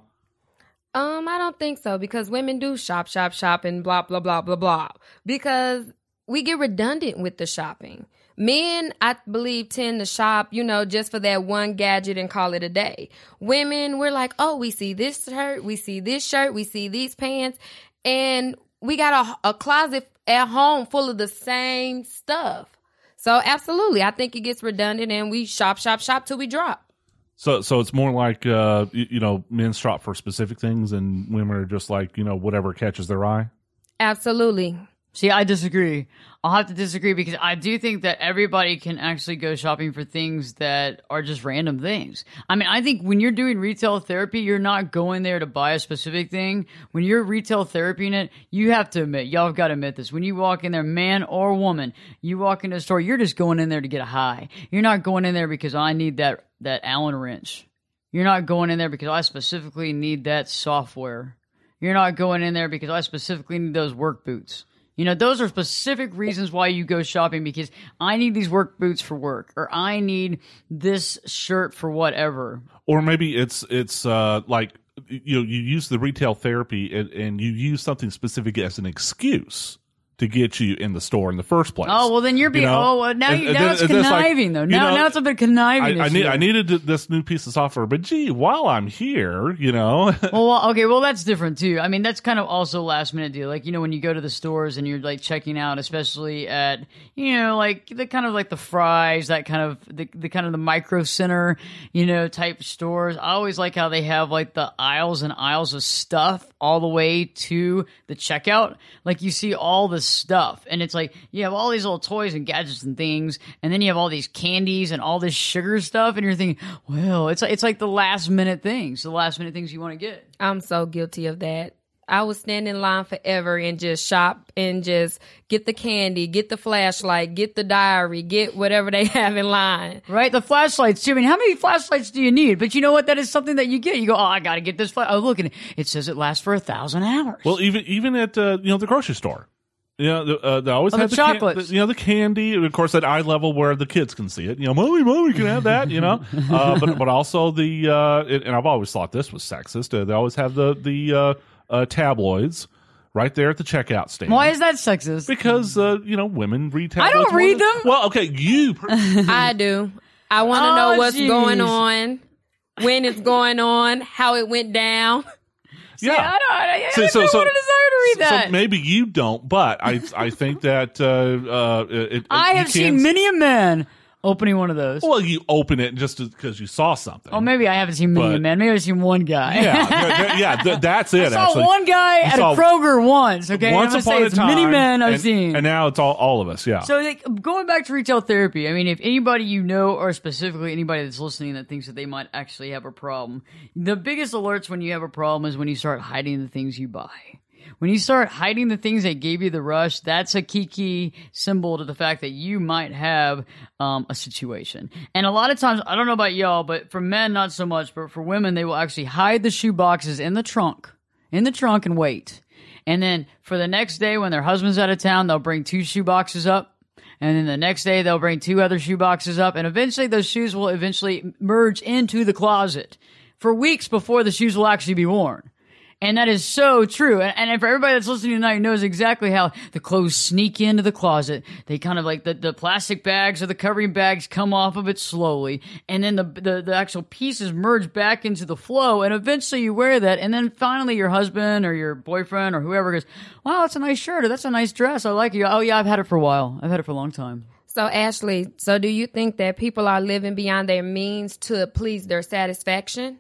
[SPEAKER 6] Um, I don't think so, because women do shop, shop, shop, and blah, blah, blah, blah, blah. Because we get redundant with the shopping. Men, I believe, tend to shop, you know, just for that one gadget and call it a day. Women, we're like, oh, we see this shirt, we see this shirt, we see these pants, and we got a, a closet at home full of the same stuff. So absolutely, I think it gets redundant, and we shop, shop, shop till we drop.
[SPEAKER 5] So, so it's more like, uh, you, you know, men shop for specific things and women are just like, you know, whatever catches their eye?
[SPEAKER 6] Absolutely.
[SPEAKER 4] See, I disagree. I'll have to disagree because I do think that everybody can actually go shopping for things that are just random things. I mean, I think when you're doing retail therapy, you're not going there to buy a specific thing. When you're retail therapying it, you have to admit, y'all have got to admit this. When you walk in there, man or woman, you walk into a store, you're just going in there to get a high. You're not going in there because I need that, that Allen wrench. You're not going in there because I specifically need that software. You're not going in there because I specifically need those work boots. You know, those are specific reasons why you go shopping, because I need these work boots for work, or I need this shirt for whatever.
[SPEAKER 5] Or maybe it's it's uh, like, you know, you use the retail therapy and, and you use something specific as an excuse to get you in the store in the first place.
[SPEAKER 4] Oh, well, then you're being,
[SPEAKER 5] you know?
[SPEAKER 4] oh, well, now,
[SPEAKER 5] and,
[SPEAKER 4] you,
[SPEAKER 5] and
[SPEAKER 4] now
[SPEAKER 5] then,
[SPEAKER 4] it's
[SPEAKER 5] and then
[SPEAKER 4] conniving,
[SPEAKER 5] like,
[SPEAKER 4] though.
[SPEAKER 5] you
[SPEAKER 4] Now,
[SPEAKER 5] know,
[SPEAKER 4] now it's a bit conniving.
[SPEAKER 5] I, I, need,
[SPEAKER 4] issue.
[SPEAKER 5] I needed this new piece of software, but gee, while I'm here, you know.
[SPEAKER 4] well, okay, well, that's different, too. I mean, that's kind of also last minute deal. Like, you know, when you go to the stores and you're, like, checking out, especially at, you know, like, the kind of like the Fry's, that kind of, the, the kind of the micro center, you know, type stores. I always like how they have, like, the aisles and aisles of stuff all the way to the checkout. Like, you see all the stuff, and it's like, you have all these little toys and gadgets and things, and then you have all these candies and all this sugar stuff, and you're thinking, well, it's like, it's like the last minute things, the last minute things you want to get.
[SPEAKER 6] I'm so guilty of that. I would stand in line forever and just shop and just get the candy, get the flashlight, get the diary, get whatever they have in line.
[SPEAKER 4] Right? The flashlights, too. I mean, how many flashlights do you need? But you know what? That is something that you get. You go, oh, I got to get this flash. Oh, look, and it says it lasts for a thousand hours.
[SPEAKER 5] Well, even even at, uh, you know, the grocery store. You know, the, uh, they always
[SPEAKER 4] oh,
[SPEAKER 5] have
[SPEAKER 4] the,
[SPEAKER 5] the
[SPEAKER 4] chocolates.
[SPEAKER 5] Can- the, you know, the candy, of course, at eye level where the kids can see it. You know, mommy, mommy, can have that. You know, uh, but but also the uh, and I've always thought this was sexist. Uh, they always have the the uh, uh, tabloids right there at the checkout stand.
[SPEAKER 4] Why is that sexist?
[SPEAKER 5] Because uh, you know, women read tabloids.
[SPEAKER 4] I don't read
[SPEAKER 5] than,
[SPEAKER 4] them.
[SPEAKER 5] Well, okay, you.
[SPEAKER 6] I do. I want to
[SPEAKER 4] oh,
[SPEAKER 6] know what's
[SPEAKER 4] geez.
[SPEAKER 6] going on, when it's going on, how it went down.
[SPEAKER 5] Yeah,
[SPEAKER 4] See, I don't, I, I
[SPEAKER 5] so,
[SPEAKER 4] don't
[SPEAKER 5] so, so,
[SPEAKER 4] want to desire to read that.
[SPEAKER 5] So maybe you don't, but I I think that uh, uh, it,
[SPEAKER 4] I
[SPEAKER 5] you
[SPEAKER 4] have
[SPEAKER 5] can,
[SPEAKER 4] seen many a man opening one of those.
[SPEAKER 5] Well, you open it just because you saw something.
[SPEAKER 4] Oh, maybe I haven't seen many
[SPEAKER 5] But-
[SPEAKER 4] a man. Maybe I've seen one guy.
[SPEAKER 5] Yeah, yeah, yeah, th- that's it.
[SPEAKER 4] I saw
[SPEAKER 5] actually,
[SPEAKER 4] one guy
[SPEAKER 5] You
[SPEAKER 4] at
[SPEAKER 5] saw
[SPEAKER 4] a Kroger once. Okay,
[SPEAKER 5] once
[SPEAKER 4] I'm gonna
[SPEAKER 5] upon
[SPEAKER 4] say
[SPEAKER 5] a
[SPEAKER 4] it's
[SPEAKER 5] time,
[SPEAKER 4] many men I've
[SPEAKER 5] and,
[SPEAKER 4] seen.
[SPEAKER 5] and now it's all all of us. Yeah.
[SPEAKER 4] So, like, going back to retail therapy, I mean, if anybody you know, or specifically anybody that's listening that thinks that they might actually have a problem, the biggest alerts when you have a problem is when you start hiding the things you buy. When you start hiding the things that gave you the rush, that's a key, key symbol to the fact that you might have um, a situation. And a lot of times, I don't know about y'all, but for men, not so much, but for women, they will actually hide the shoe boxes in the trunk, in the trunk and wait. And then for the next day when their husband's out of town, they'll bring two shoe boxes up. And then the next day they'll bring two other shoe boxes up. And eventually those shoes will eventually merge into the closet for weeks before the shoes will actually be worn. And that is so true. And, and for everybody that's listening tonight knows exactly how the clothes sneak into the closet. They kind of like the, the plastic bags or the covering bags come off of it slowly. And then the, the, the actual pieces merge back into the flow. And eventually you wear that. And then finally your husband or your boyfriend or whoever goes, wow, that's a nice shirt. Or that's a nice dress. I like it. Oh, yeah, I've had it for a while. I've had it for a long time.
[SPEAKER 6] So, Ashley, so do you think that people are living beyond their means to please their satisfaction?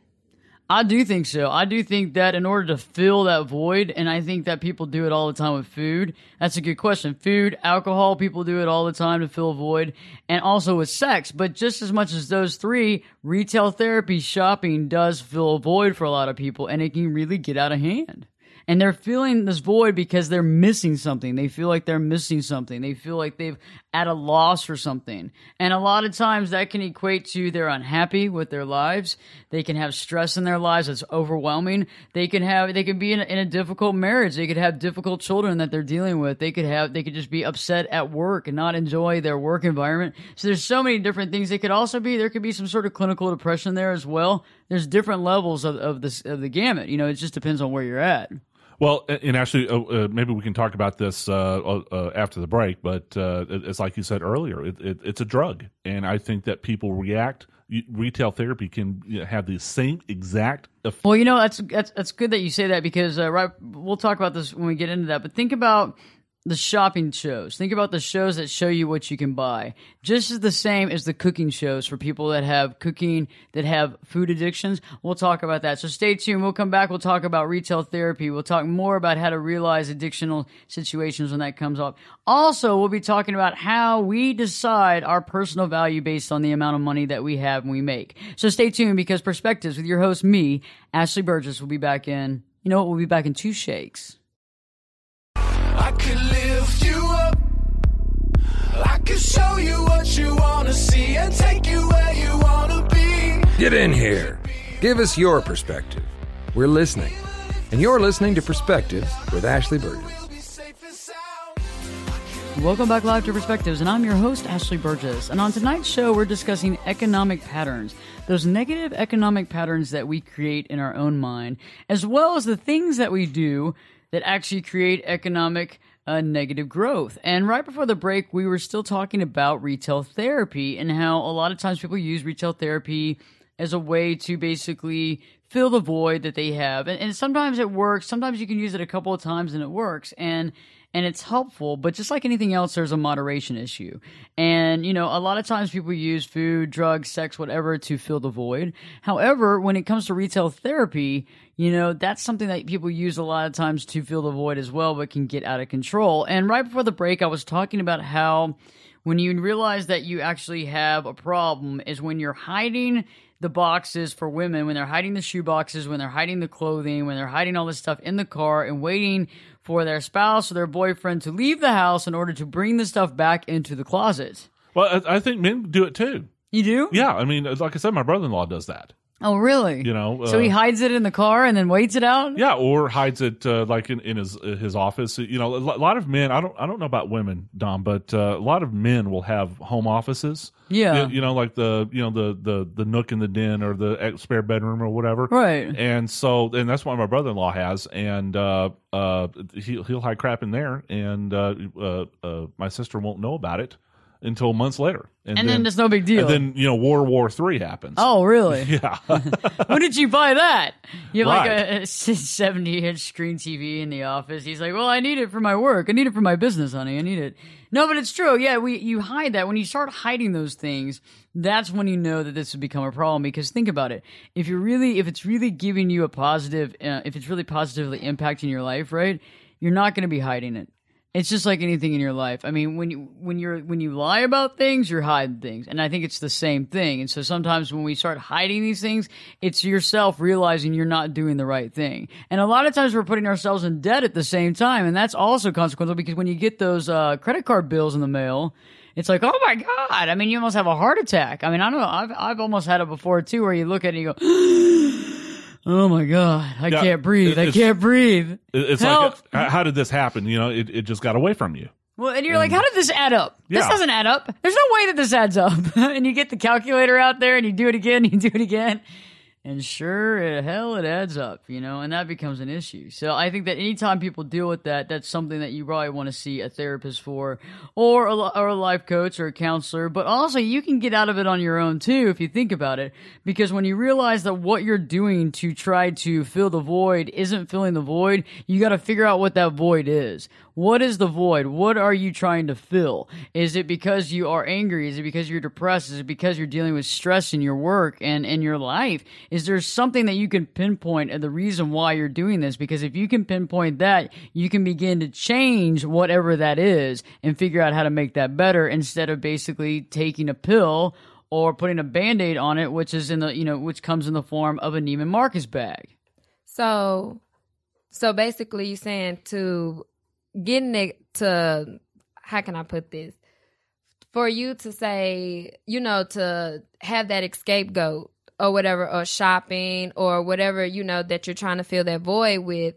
[SPEAKER 4] I do think so. I do think that in order to fill that void, and I think that people do it all the time with food. That's a good question. Food, alcohol, people do it all the time to fill a void, and also with sex. But just as much as those three, retail therapy, shopping does fill a void for a lot of people, and it can really get out of hand. And they're feeling this void because they're missing something. They feel like they're missing something. They feel like they've at a loss for something. And a lot of times that can equate to they're unhappy with their lives. They can have stress in their lives that's overwhelming. They can have, they could be in a, in a difficult marriage. They could have difficult children that they're dealing with. They could have, they could just be upset at work and not enjoy their work environment. So there's so many different things. They could also be, there could be some sort of clinical depression there as well. There's different levels of, of this, of the gamut. You know, it just depends on where you're at.
[SPEAKER 5] Well, and actually, uh, uh, maybe we can talk about this uh, uh, after the break. But uh, it's like you said earlier, it, it, it's a drug, and I think that people react. Retail therapy can you know, have the same exact effect.
[SPEAKER 4] Well, you know, that's that's that's good that you say that because uh, right, we'll talk about this when we get into that. But think about the shopping shows. Think about the shows that show you what you can buy. Just as the same as the cooking shows for people that have cooking, that have food addictions. We'll talk about that. So stay tuned. We'll come back. We'll talk about retail therapy. We'll talk more about how to realize addictional situations when that comes up. Also, we'll be talking about how we decide our personal value based on the amount of money that we have and we make. So stay tuned because Perspectives with your host, me, Ashley Burgess, will be back in, you know what, we'll be back in two shakes.
[SPEAKER 10] I could lift you up. I could show you what you want to see and take you where you want to be.
[SPEAKER 1] Get in here. Give us your perspective. We're listening. And you're listening to Perspectives with Ashley Burgess.
[SPEAKER 4] Welcome back live to Perspectives, and I'm your host, Ashley Burgess. And on tonight's show, we're discussing economic patterns, those negative economic patterns that we create in our own mind, as well as the things that we do that actually create economic uh, negative growth. And right before the break, we were still talking about retail therapy and how a lot of times people use retail therapy as a way to basically fill the void that they have. And, and sometimes it works. Sometimes you can use it a couple of times and it works. And and it's helpful, but just like anything else, there's a moderation issue. And, you know, a lot of times people use food, drugs, sex, whatever to fill the void. However, when it comes to retail therapy, you know, that's something that people use a lot of times to fill the void as well, but can get out of control. And right before the break, I was talking about how when you realize that you actually have a problem is when you're hiding the boxes for women, when they're hiding the shoe boxes, when they're hiding the clothing, when they're hiding all this stuff in the car and waiting for their spouse or their boyfriend to leave the house in order to bring the stuff back into the closet.
[SPEAKER 5] Well, I, I think men do it too.
[SPEAKER 4] You do?
[SPEAKER 5] Yeah. I mean, like I said, my brother-in-law does that.
[SPEAKER 4] Oh, really?
[SPEAKER 5] You know,
[SPEAKER 4] so
[SPEAKER 5] uh,
[SPEAKER 4] he hides it in the car and then waits it out?
[SPEAKER 5] Yeah, or hides it uh, like in, in his his office. You know, a lot of men. I don't I don't know about women, Dom, but uh, a lot of men will have home offices.
[SPEAKER 4] Yeah,
[SPEAKER 5] you, you know, like the you know the, the the nook in the den or the spare bedroom or whatever.
[SPEAKER 4] Right.
[SPEAKER 5] And so, and that's what my brother-in-law has, and uh, uh, he he'll hide crap in there, and uh, uh, uh, my sister won't know about it until months later.
[SPEAKER 4] And, and then, then it's no big deal.
[SPEAKER 5] And then, you know, World War Three happens.
[SPEAKER 4] Oh, really?
[SPEAKER 5] Yeah.
[SPEAKER 4] When did you buy that? You have
[SPEAKER 5] right.
[SPEAKER 4] like a seventy-inch screen T V in the office. He's like, well, I need it for my work. I need it for my business, honey. I need it. No, but it's true. Yeah, we you hide that. When you start hiding those things, that's when you know that this has become a problem. Because think about it. If you're really, if it's really giving you a positive, uh, if it's really positively impacting your life, right, you're not going to be hiding it. It's just like anything in your life. I mean, when you when you're when you lie about things, you're hiding things, and I think it's the same thing. And so sometimes when we start hiding these things, it's yourself realizing you're not doing the right thing. And a lot of times we're putting ourselves in debt at the same time, and that's also consequential because when you get those uh, credit card bills in the mail, it's like, oh my God! I mean, you almost have a heart attack. I mean, I don't know. I've I've almost had it before too, where you look at it and you go. Oh my God! I
[SPEAKER 5] yeah,
[SPEAKER 4] can't breathe. I can't breathe.
[SPEAKER 5] It's
[SPEAKER 4] Help.
[SPEAKER 5] like, how did this happen? You know, it, it just got away from you.
[SPEAKER 4] Well, and you're and, like, how did this add up? This
[SPEAKER 5] yeah.
[SPEAKER 4] doesn't add up. There's no way that this adds up. And you get the calculator out there, and you do it again, and you do it again, and sure, hell, it adds up. You know, and that becomes an issue. So I think that anytime people deal with that, that's something that you probably want to see a therapist for, or a, or a life coach or a counselor. But also, you can get out of it on your own too if you think about it, because when you realize that what you're doing to try to fill the void isn't filling the void, you got to figure out what that void is. What is the void? What are you trying to fill? Is it because you are angry? Is it because you're depressed? Is it because you're dealing with stress in your work and in your life? Is there something that you can pinpoint and the reason why you're doing this? Because if you can pinpoint that, you can begin to change whatever that is and figure out how to make that better instead of basically taking a pill or putting a Band-Aid on it, which is in the, you know, which comes in the form of a Neiman Marcus bag.
[SPEAKER 6] So So basically you're saying to getting it to, how can I put this? For you to say, you know, to have that scapegoat or whatever, or shopping or whatever, you know, that you're trying to fill that void with,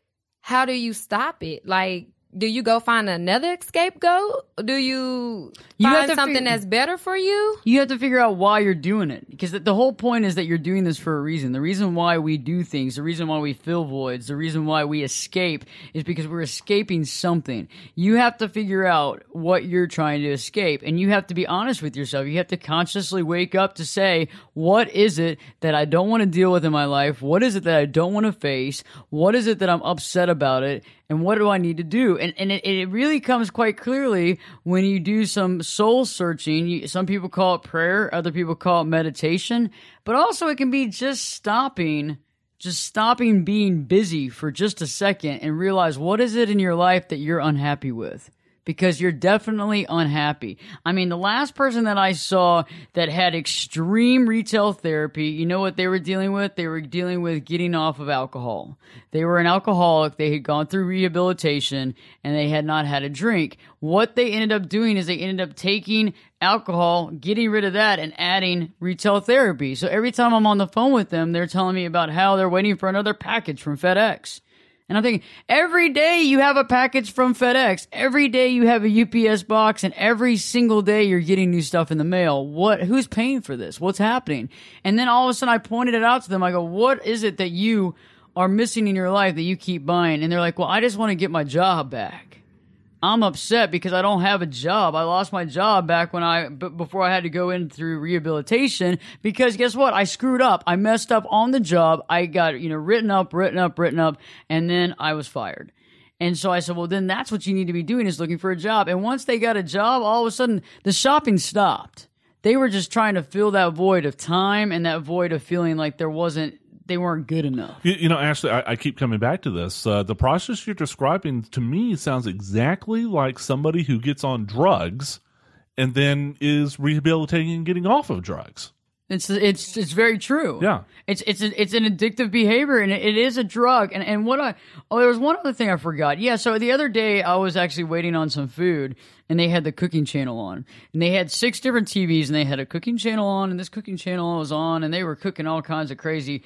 [SPEAKER 6] how do you stop it? Like, do you go find another scapegoat? Do you
[SPEAKER 4] You have
[SPEAKER 6] find
[SPEAKER 4] to
[SPEAKER 6] something
[SPEAKER 4] fig-
[SPEAKER 6] that's better for you?
[SPEAKER 4] You have to figure out why you're doing it, because the whole point is that you're doing this for a reason. The reason why we do things, the reason why we fill voids, the reason why we escape is because we're escaping something. You have to figure out what you're trying to escape, and you have to be honest with yourself. You have to consciously wake up to say, what is it that I don't want to deal with in my life? What is it that I don't want to face? What is it that I'm upset about it? And what do I need to do? And and it, it really comes quite clearly when you do some soul searching. You, some people call it prayer, other people call it meditation, but also it can be just stopping, just stopping being busy for just a second and realize, what is it in your life that you're unhappy with? Because you're definitely unhappy. I mean, the last person that I saw that had extreme retail therapy, you know what they were dealing with? They were dealing with getting off of alcohol. They were an alcoholic. They had gone through rehabilitation and they had not had a drink. What they ended up doing is they ended up taking alcohol, getting rid of that, and adding retail therapy. So every time I'm on the phone with them, they're telling me about how they're waiting for another package from FedEx. And I'm thinking, every day you have a package from FedEx. Every day you have a U P S box, and every single day you're getting new stuff in the mail. What? Who's paying for this? What's happening? And then all of a sudden I pointed it out to them. I go, what is it that you are missing in your life that you keep buying? And they're like, well, I just want to get my job back. I'm upset because I don't have a job. I lost my job back when I, b- before I had to go in through rehabilitation, because guess what? I screwed up. I messed up on the job. I got, you know, written up, written up, written up, and then I was fired. And so I said, well, then that's what you need to be doing, is looking for a job. And once they got a job, all of a sudden the shopping stopped. They were just trying to fill that void of time and that void of feeling like there wasn't, they weren't good enough.
[SPEAKER 5] You, you know, Ashley, I, I keep coming back to this. Uh, the process you're describing to me sounds exactly like somebody who gets on drugs and then is rehabilitating and getting off of drugs.
[SPEAKER 4] It's it's it's very true.
[SPEAKER 5] Yeah,
[SPEAKER 4] it's it's a, it's an addictive behavior, and it, it is a drug. And and what I oh, there was one other thing I forgot. Yeah, so the other day I was actually waiting on some food, and they had the cooking channel on, and they had six different T Vs, and they had a cooking channel on, and this cooking channel was on, and they were cooking all kinds of crazy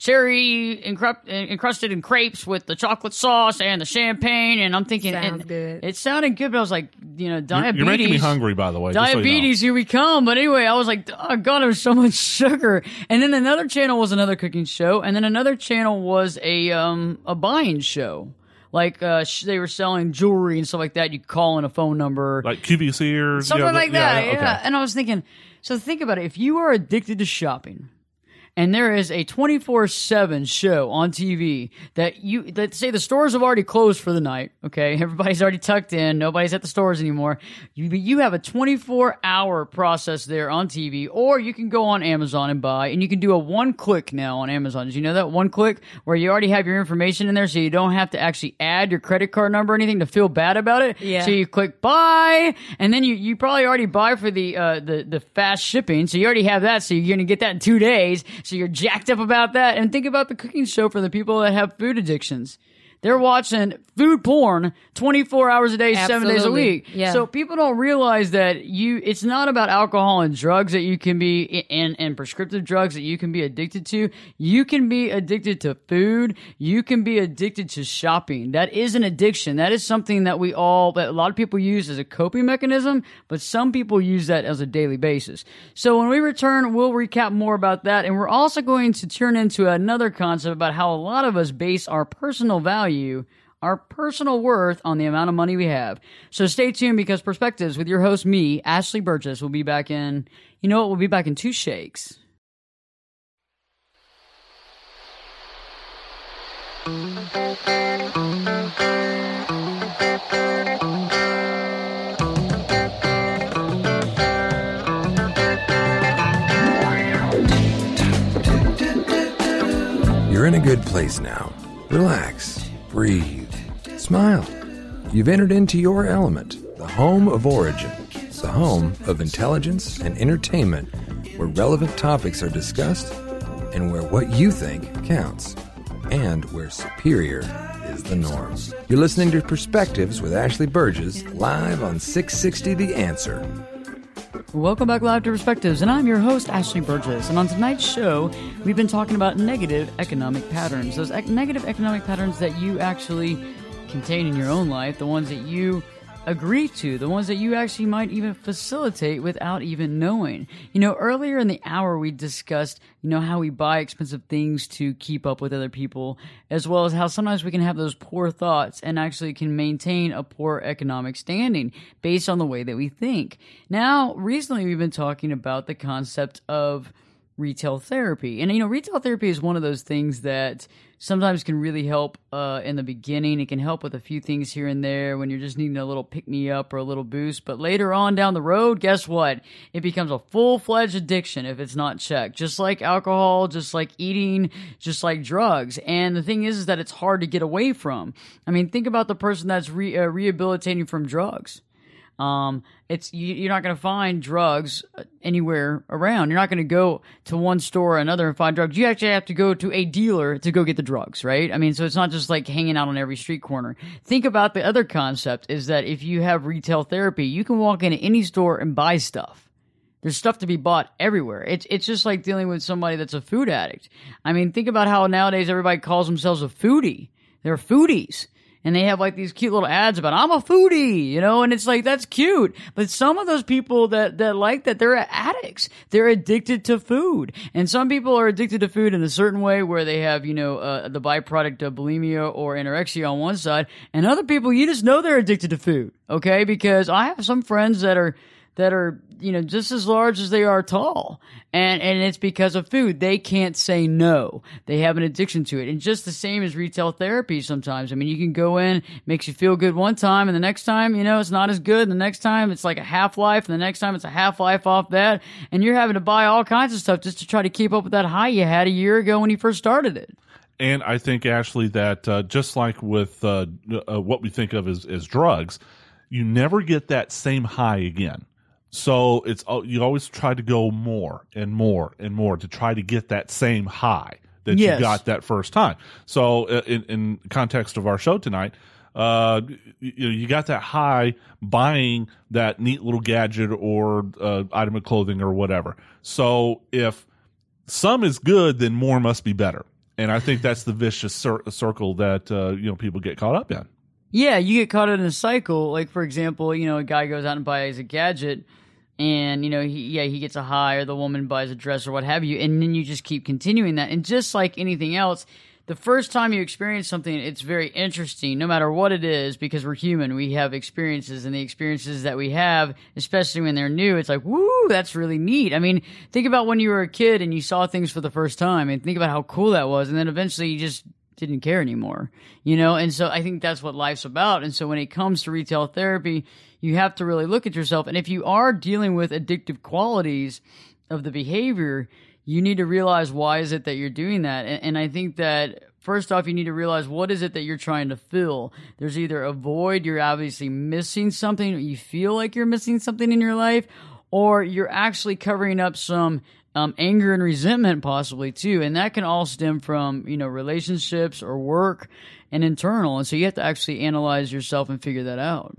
[SPEAKER 4] cherry encrupt, encrusted in crepes with the chocolate sauce and the champagne, and I'm thinking,
[SPEAKER 6] Sounds
[SPEAKER 4] and
[SPEAKER 6] good.
[SPEAKER 4] It sounded good, but I was like, you know,
[SPEAKER 5] You're,
[SPEAKER 4] diabetes.
[SPEAKER 5] you're making me hungry, by the way. just so you know.
[SPEAKER 4] Diabetes, here we come. But anyway, I was like, oh God, there's so much sugar. And then another channel was another cooking show, and then another channel was a um a buying show. Like uh, sh- they were selling jewelry and stuff like that. You call in a phone number,
[SPEAKER 5] Like Q V C or
[SPEAKER 4] something
[SPEAKER 5] yeah,
[SPEAKER 4] like that.
[SPEAKER 5] Yeah,
[SPEAKER 4] Yeah.
[SPEAKER 5] okay.
[SPEAKER 4] And I was thinking, so think about it. If you are addicted to shopping, and there is a twenty-four seven show on T V that you, that say the stores have already closed for the night, okay? Everybody's already tucked in. Nobody's at the stores anymore. You, you have a twenty-four hour process there on T V, or you can go on Amazon and buy, and you can do a one click now on Amazon. Did you know that? One click where you already have your information in there, so you don't have to actually add your credit card number or anything to feel bad about it.
[SPEAKER 6] Yeah.
[SPEAKER 4] So you click buy, and then you, you probably already buy for the, uh, the, the fast shipping. So you already have that. So you're going to get that in two days. So you're jacked up about that. And think about the cooking show for the people that have food addictions. They're watching food porn twenty-four hours a day, seven days a
[SPEAKER 6] Absolutely.
[SPEAKER 4] week.
[SPEAKER 6] Yeah.
[SPEAKER 4] So people don't realize that you, it's not about alcohol and drugs that you can be, and, and prescriptive drugs that you can be addicted to. You can be addicted to food. You can be addicted to shopping. That is an addiction. That is something that we all, that a lot of people use as a coping mechanism, but some people use that as a daily basis. So when we return, we'll recap more about that. And we're also going to turn into another concept about how a lot of us base our personal value, our personal worth, on the amount of money we have. So stay tuned, because Perspectives with your host, me, Ashley Burgess, will be back in, you know what, we'll be back in two shakes.
[SPEAKER 1] You're in a good place now. Relax, breathe, smile. You've entered into your element, the home of origin, the home of intelligence and entertainment, where relevant topics are discussed and where what you think counts. and where superior is the norm. You're listening to Perspectives with Ashley Burgess, live on six sixty The Answer.
[SPEAKER 4] Welcome back live to Perspectives, and I'm your host, Ashley Burgess. And on tonight's show, we've been talking about negative economic patterns. Those ec- negative economic patterns that you actually contain in your own life, the ones that you agree to, the ones that you actually might even facilitate without even knowing. You know, earlier in the hour, we discussed, you know, how we buy expensive things to keep up with other people, as well as how sometimes we can have those poor thoughts and actually can maintain a poor economic standing based on the way that we think. Now, recently, we've been talking about the concept of retail therapy. And, you know, retail therapy is one of those things that sometimes can really help uh, in the beginning. It can help with a few things here and there when you're just needing a little pick-me-up or a little boost. But later on down the road, guess what? It becomes a full-fledged addiction if it's not checked. Just like alcohol, just like eating, just like drugs. And the thing is, is that it's hard to get away from. I mean, think about the person that's re- uh, rehabilitating from drugs. Um, it's you, you're not going to find drugs anywhere around. You're not going to go to one store or another and find drugs. You actually have to go to a dealer to go get the drugs, right? I mean, so it's not just like hanging out on every street corner. Think about the other concept is that if you have retail therapy, you can walk into any store and buy stuff. There's stuff to be bought everywhere. It's it's just like dealing with somebody that's a food addict. I mean, think about how nowadays everybody calls themselves a foodie. They're foodies. And they have like these cute little ads about, I'm a foodie, you know, and it's like, that's cute. But some of those people that, that like that, they're addicts. They're addicted to food. And some people are addicted to food in a certain way where they have, you know, uh, the byproduct of bulimia or anorexia on one side. And other people, you just know they're addicted to food, okay? Because I have some friends that are, that are, you know, just as large as they are tall. And, and it's because of food. They can't say no. They have an addiction to it. And just the same as retail therapy sometimes. I mean, you can go in, makes you feel good one time, and the next time, you know, it's not as good. And the next time, it's like a half-life, and the next time, it's a half-life off that. And you're having to buy all kinds of stuff just to try to keep up with that high you had a year ago when you first started it.
[SPEAKER 5] And I think, Ashley, that uh, just like with uh, uh, what we think of as, as drugs, you never get that same high again. So it's you always try to go more and more and more to try to get that same high that
[SPEAKER 4] yes.
[SPEAKER 5] you got that first time. So in, in context of our show tonight, uh, you know, you got that high buying that neat little gadget or uh, item of clothing or whatever. So if some is good, then more must be better. And I think that's the vicious cir- circle that uh, you know people get caught up in.
[SPEAKER 4] Yeah, you get caught in a cycle. Like, for example, you know, a guy goes out and buys a gadget, and, you know, he, yeah, he gets a high, or the woman buys a dress or what have you, and then you just keep continuing that. And just like anything else, the first time you experience something, it's very interesting, no matter what it is, because we're human. We have experiences, and the experiences that we have, especially when they're new, it's like, woo, that's really neat. I mean, think about when you were a kid and you saw things for the first time, and think about how cool that was, and then eventually you just didn't care anymore, you know? And so I think that's what life's about. And so when it comes to retail therapy, you have to really look at yourself. And if you are dealing with addictive qualities of the behavior, you need to realize why is it that you're doing that. And, and I think that first off, you need to realize what is it that you're trying to fill. There's either a void, you're obviously missing something, or you feel like you're missing something in your life, or you're actually covering up some Um, anger and resentment possibly too. And that can all stem from, you know, relationships or work and internal. And so you have to actually analyze yourself and figure that out.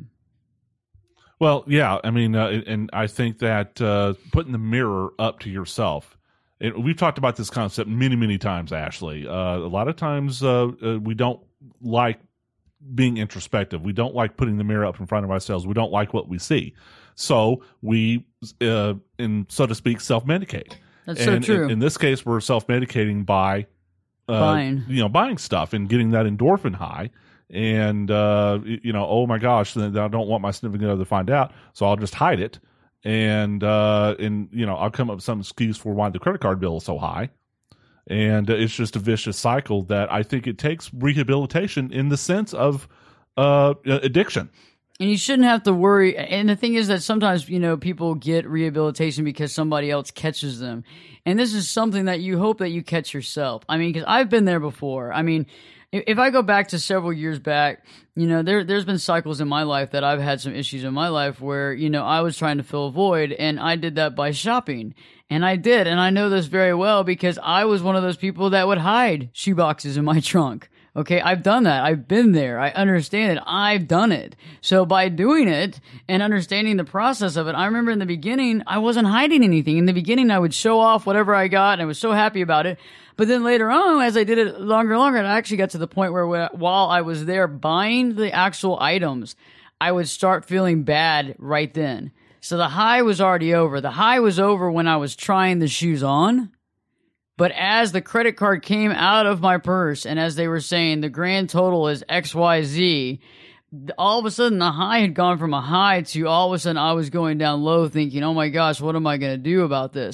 [SPEAKER 5] Well, yeah. I mean, uh, and I think that uh, putting the mirror up to yourself, and we've talked about this concept many, many times, Ashley. Uh, a lot of times uh, uh, we don't like being introspective. We don't like putting the mirror up in front of ourselves. We don't like what we see. So we, uh, in so to speak, self-medicate.
[SPEAKER 4] That's
[SPEAKER 5] and
[SPEAKER 4] so true.
[SPEAKER 5] In, in this case, we're self-medicating by uh,
[SPEAKER 4] buying,
[SPEAKER 5] you know, buying stuff and getting that endorphin high. And uh, you know, oh my gosh, I don't want my significant other to find out, so I'll just hide it. And uh, and you know, I'll come up with some excuse for why the credit card bill is so high. And uh, it's just a vicious cycle that I think it takes rehabilitation in the sense of uh, addiction.
[SPEAKER 4] And you shouldn't have to worry. And the thing is that sometimes, you know, people get rehabilitation because somebody else catches them. And this is something that you hope that you catch yourself. I mean, because I've been there before. I mean, if if I go back to several years back, you know, there, there's been cycles in my life that I've had some issues in my life where, you know, I was trying to fill a void, and I did that by shopping. And I did. And I know this very well because I was one of those people that would hide shoeboxes in my trunk. Okay, I've done that. I've been there. I understand it. I've done it. So by doing it and understanding the process of it, I remember in the beginning, I wasn't hiding anything. In the beginning, I would show off whatever I got, and I was so happy about it. But then later on, as I did it longer and longer, I actually got to the point where while I was there buying the actual items, I would start feeling bad right then. So the high was already over. The high was over when I was trying the shoes on. But as the credit card came out of my purse, and as they were saying the grand total is X Y Z, all of a sudden the high had gone from a high to all of a sudden I was going down low thinking, oh my gosh, what am I going to do about this?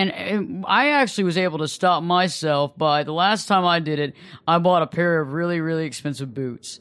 [SPEAKER 4] And I actually was able to stop myself by the last time I did it, I bought a pair of really, really expensive boots.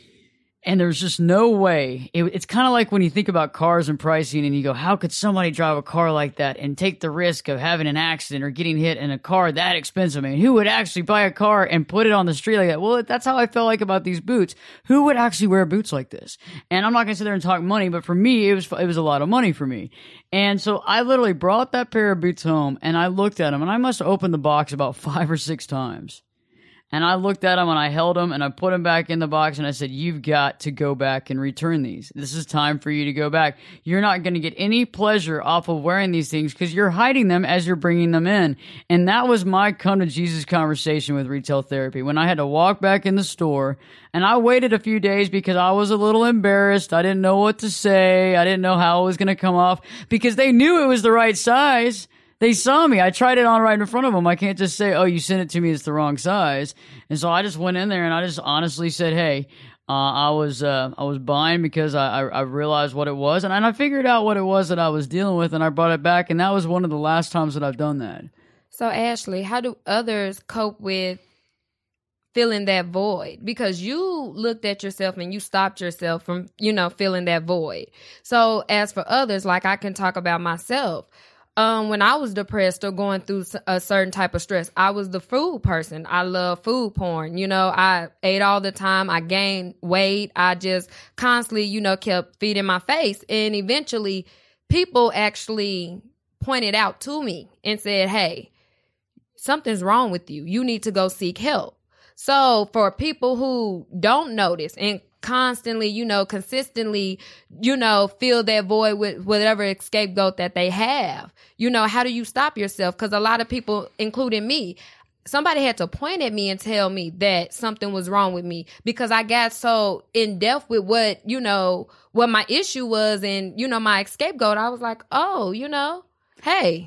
[SPEAKER 4] And there's just no way. It, it's kind of like when you think about cars and pricing and you go, how could somebody drive a car like that and take the risk of having an accident or getting hit in a car that expensive? I mean, who would actually buy a car and put it on the street like that? Well, that's how I felt like about these boots. Who would actually wear boots like this? And I'm not going to sit there and talk money, but for me, it was, it was a lot of money for me. And so I literally brought that pair of boots home and I looked at them, and I must have opened the box about five or six times. And I looked at them and I held them and I put them back in the box and I said, you've got to go back and return these. This is time for you to go back. You're not going to get any pleasure off of wearing these things because you're hiding them as you're bringing them in. And that was my come to Jesus conversation with retail therapy when I had to walk back in the store. And I waited a few days because I was a little embarrassed. I didn't know what to say. I didn't know how it was going to come off because they knew it was the right size. They saw me. I tried it on right in front of them. I can't just say, oh, you sent it to me. It's the wrong size. And so I just went in there and I just honestly said, hey, uh, I was uh, I was buying because I, I, I realized what it was. And, and I figured out what it was that I was dealing with, and I brought it back. And that was one of the last times that I've done that.
[SPEAKER 6] So, Ashley, how do others cope with filling that void? Because you looked at yourself and you stopped yourself from, you know, filling that void. So as for others, like I can talk about myself. Um, when I was depressed or going through a certain type of stress, I was the food person. I love food porn. You know, I ate all the time. I gained weight. I just constantly, you know, kept feeding my face. And eventually people actually pointed out to me and said, hey, something's wrong with you. You need to go seek help. So for people who don't notice and constantly, you know, consistently, you know, fill that void with whatever scapegoat that they have. You know, how do you stop yourself? Because a lot of people, including me, somebody had to point at me and tell me that something was wrong with me because I got so in depth with what, you know, what my issue was and, you know, my scapegoat. I was like, oh, you know, hey.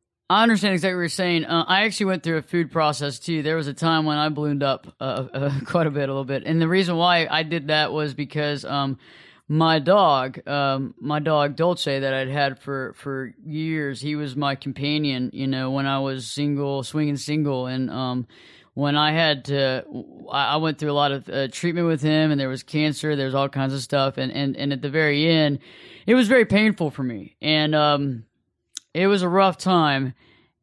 [SPEAKER 4] I understand exactly what you're saying. Uh, I actually went through a food process too. There was a time when I ballooned up uh, uh, quite a bit, a little bit. And the reason why I did that was because um, my dog, um, my dog Dolce that I'd had for, for years, he was my companion, you know, when I was single, swinging single. And um, when I had to, I went through a lot of uh, treatment with him, and there was cancer, there was all kinds of stuff. And, and, and at the very end, it was very painful for me. And um, it was a rough time.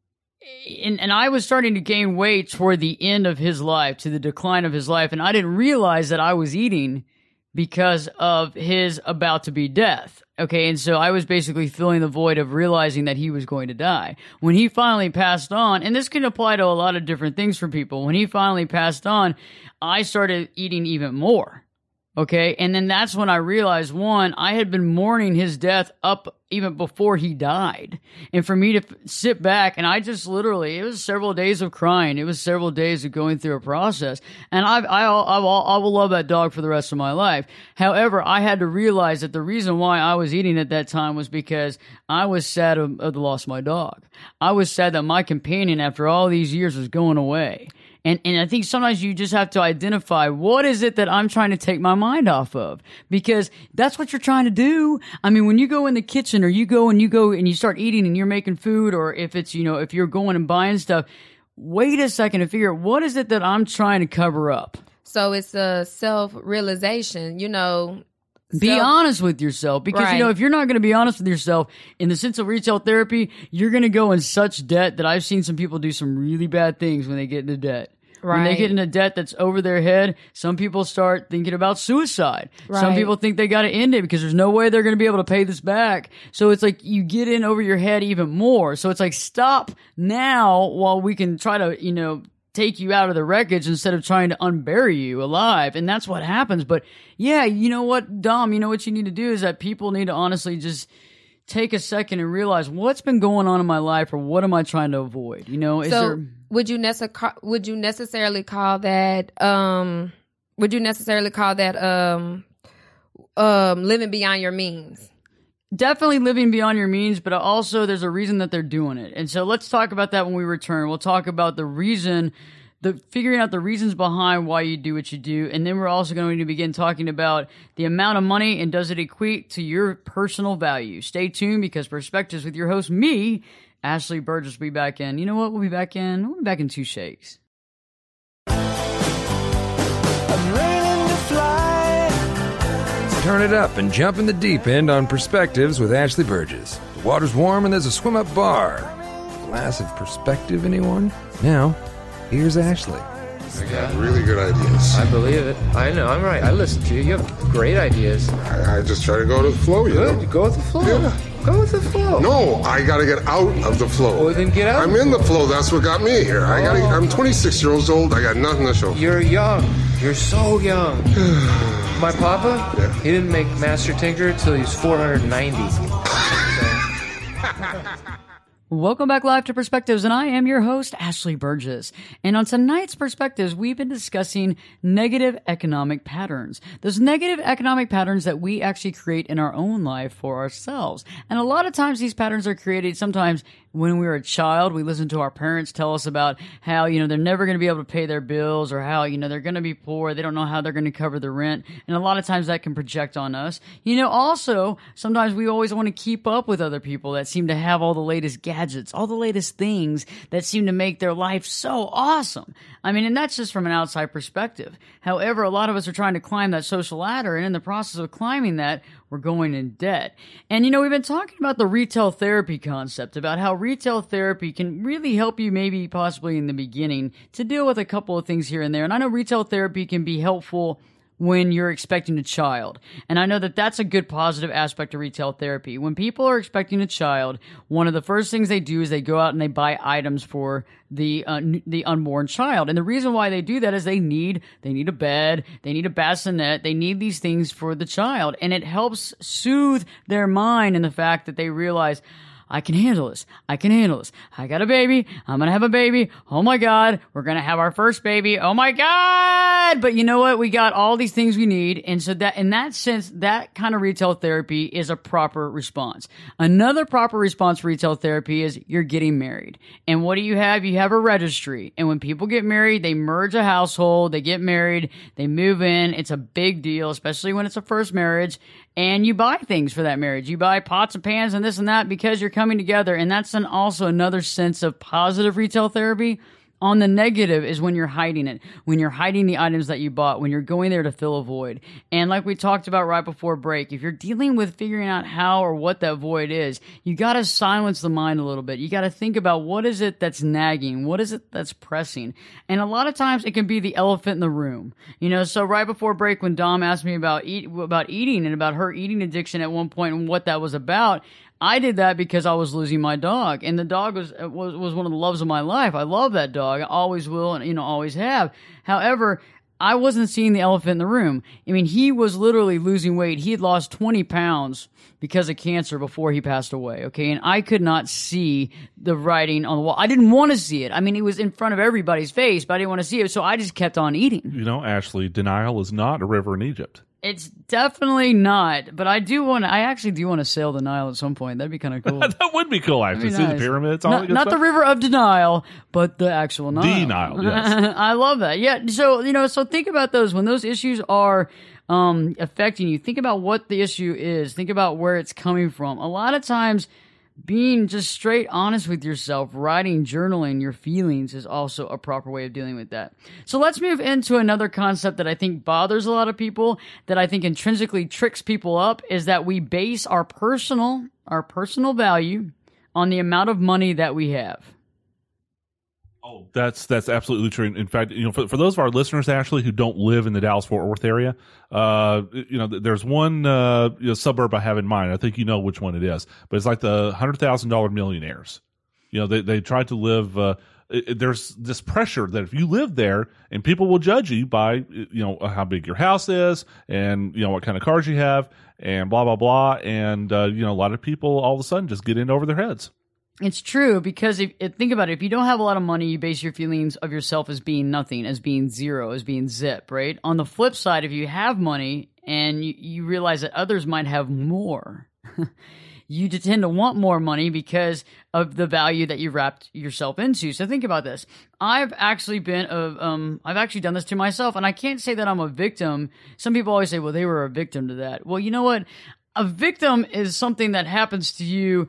[SPEAKER 4] And, and I was starting to gain weight toward the end of his life, to the decline of his life. And I didn't realize that I was eating because of his about to be death. Okay. And so I was basically filling the void of realizing that he was going to die. When he finally passed on, and this can apply to a lot of different things for people. When he finally passed on, I started eating even more. Okay. And then that's when I realized, one, I had been mourning his death up even before he died. And for me to f- sit back, and I just literally, it was several days of crying. It was several days of going through a process. And I, I, I, I will love that dog for the rest of my life. However, I had to realize that the reason why I was eating at that time was because I was sad of, of the loss of my dog. I was sad that my companion, after all these years, was going away. And and I think sometimes you just have to identify, what is it that I'm trying to take my mind off of? Because that's what you're trying to do. I mean, when you go in the kitchen, or you go and you go and you start eating and you're making food, or if it's, you know, if you're going and buying stuff, wait a second and figure out, what is it that I'm trying to cover up?
[SPEAKER 6] So it's a self-realization, you know.
[SPEAKER 4] Be so, honest with yourself, because, right. you know, if you're not going to be honest with yourself in the sense of retail therapy, you're going to go in such debt that I've seen some people do some really bad things when they get into debt. When they
[SPEAKER 6] Right.
[SPEAKER 4] get into debt that's over their head, some people start thinking about suicide. Some
[SPEAKER 6] Right.
[SPEAKER 4] people think they got to end it because there's no way they're going to be able to pay this back. So it's like you get in over your head even more. So it's like stop now while we can try to, you know, take you out of the wreckage instead of trying to unbury you alive. And that's what happens. But yeah, you know what, Dom, you know what you need to do is that people need to honestly just take a second and realize what's been going on in my life or what am I trying to avoid? You know, is
[SPEAKER 6] so
[SPEAKER 4] there...
[SPEAKER 6] would you necessarily would you necessarily call that um would you necessarily call that um um living beyond your means?
[SPEAKER 4] Definitely living beyond your means, but also there's a reason that they're doing it. And so let's talk about that when we return. We'll talk about the reason, the figuring out the reasons behind why you do what you do. And then we're also going to begin talking about the amount of money and does it equate to your personal value. Stay tuned because Perspectives with your host, me, Ashley Burgess, will be back in. You know what? We'll be back in. We'll be back in two shakes.
[SPEAKER 1] Turn it up and jump in the deep end on Perspectives with Ashley Burgess. The water's warm and there's a swim-up bar. Glass of perspective, anyone? Now, here's Ashley.
[SPEAKER 8] I got really good ideas.
[SPEAKER 3] I believe it. I know. I'm right. I listen to you. You have great ideas.
[SPEAKER 8] I, I just try to go to the flow, you
[SPEAKER 3] Good.
[SPEAKER 8] know?
[SPEAKER 3] Go with the flow.
[SPEAKER 8] Yeah.
[SPEAKER 3] Go with the flow.
[SPEAKER 8] No, I gotta get out of the flow.
[SPEAKER 3] Well, then get out.
[SPEAKER 8] I'm in the flow. That's what got me here. I gotta.
[SPEAKER 3] Oh.
[SPEAKER 8] I'm twenty-six years old. I got nothing to show.
[SPEAKER 3] You're young. You're so young. My papa,
[SPEAKER 8] Yeah.
[SPEAKER 3] he didn't make Master Tinker until he was four hundred ninety.
[SPEAKER 4] Welcome back live to Perspectives, and I am your host, Ashley Burgess. And on tonight's Perspectives, we've been discussing negative economic patterns. Those negative economic patterns that we actually create in our own life for ourselves. And a lot of times these patterns are created sometimes when we were a child. We listen to our parents tell us about how, you know, they're never going to be able to pay their bills or how, you know, they're going to be poor. They don't know how they're going to cover the rent. And a lot of times that can project on us. You know, also, sometimes we always want to keep up with other people that seem to have all the latest gadgets, all the latest things that seem to make their life so awesome. I mean, and that's just from an outside perspective. However, a lot of us are trying to climb that social ladder, and in the process of climbing that, we're going in debt. And, you know, we've been talking about the retail therapy concept, about how retail therapy can really help you maybe possibly in the beginning to deal with a couple of things here and there. And I know retail therapy can be helpful when you're expecting a child. And I know that that's a good positive aspect of retail therapy. When people are expecting a child, one of the first things they do is they go out and they buy items for the uh, n- the unborn child. And the reason why they do that is they need they need a bed, they need a bassinet, they need these things for the child. And it helps soothe their mind in the fact that they realize, I can handle this. I can handle this. I got a baby. I'm going to have a baby. Oh my God. We're going to have our first baby. Oh my God. But you know what? We got all these things we need. And so that, in that sense, that kind of retail therapy is a proper response. Another proper response for retail therapy is you're getting married. And what do you have? You have a registry. And when people get married, they merge a household, they get married, they move in. It's a big deal, especially when it's a first marriage. And you buy things for that marriage. You buy pots and pans and this and that because you're coming together. And that's an, also another sense of positive retail therapy. On the negative is when you're hiding it, when you're hiding the items that you bought, when you're going there to fill a void. And like we talked about right before break, if you're dealing with figuring out how or what that void is, you got to silence the mind a little bit. You got to think about what is it that's nagging? What is it that's pressing? And a lot of times it can be the elephant in the room. You know, so right before break when Dom asked me about eat, about eating and about her eating addiction at one point and what that was about, I did that because I was losing my dog, and the dog was was was one of the loves of my life. I love that dog. I always will, and you know, always have. However, I wasn't seeing the elephant in the room. I mean, he was literally losing weight. He had lost twenty pounds because of cancer before he passed away, okay? And I could not see the writing on the wall. I didn't want to see it. I mean, it was in front of everybody's face, but I didn't want to see it, so I just kept on eating.
[SPEAKER 5] You know, Ashley, denial is not a river in Egypt.
[SPEAKER 4] It's definitely not, but I do want to, I actually do want to sail the Nile at some point. That'd be kind of cool.
[SPEAKER 5] That would be cool, actually.
[SPEAKER 4] That'd be
[SPEAKER 5] See
[SPEAKER 4] nice.
[SPEAKER 5] the pyramids, all
[SPEAKER 4] Not,
[SPEAKER 5] that good
[SPEAKER 4] not the
[SPEAKER 5] stuff.
[SPEAKER 4] river of denial, but the actual Nile.
[SPEAKER 5] The Nile, yes.
[SPEAKER 4] I love that. Yeah. So, you know, so think about those. When those issues are um, affecting you, think about what the issue is. Think about where it's coming from. A lot of times, being just straight honest with yourself, writing, journaling your feelings is also a proper way of dealing with that. So let's move into another concept that I think bothers a lot of people, that I think intrinsically tricks people up, is that we base our personal, our personal value on the amount of money that we have.
[SPEAKER 5] Oh, that's that's absolutely true. In fact, you know, for, for those of our listeners, Ashley, who don't live in the Dallas-Fort Worth area, uh, you know, there's one uh, you know, suburb I have in mind. I think you know which one it is, but it's like the hundred thousand dollar millionaires. You know, they they try to live. Uh, it, there's this pressure that if you live there, and people will judge you by you know how big your house is, and you know what kind of cars you have, and blah blah blah, and uh, you know a lot of people all of a sudden just get in over their heads.
[SPEAKER 4] It's true because if, if think about it, if you don't have a lot of money, you base your feelings of yourself as being nothing, as being zero, as being zip, right? On the flip side, if you have money and you, you realize that others might have more, you tend to want more money because of the value that you wrapped yourself into. So think about this. I've actually been a, um, I've actually done this to myself, and I can't say that I'm a victim. Some people always say, well, they were a victim to that. Well, you know what? A victim is something that happens to you,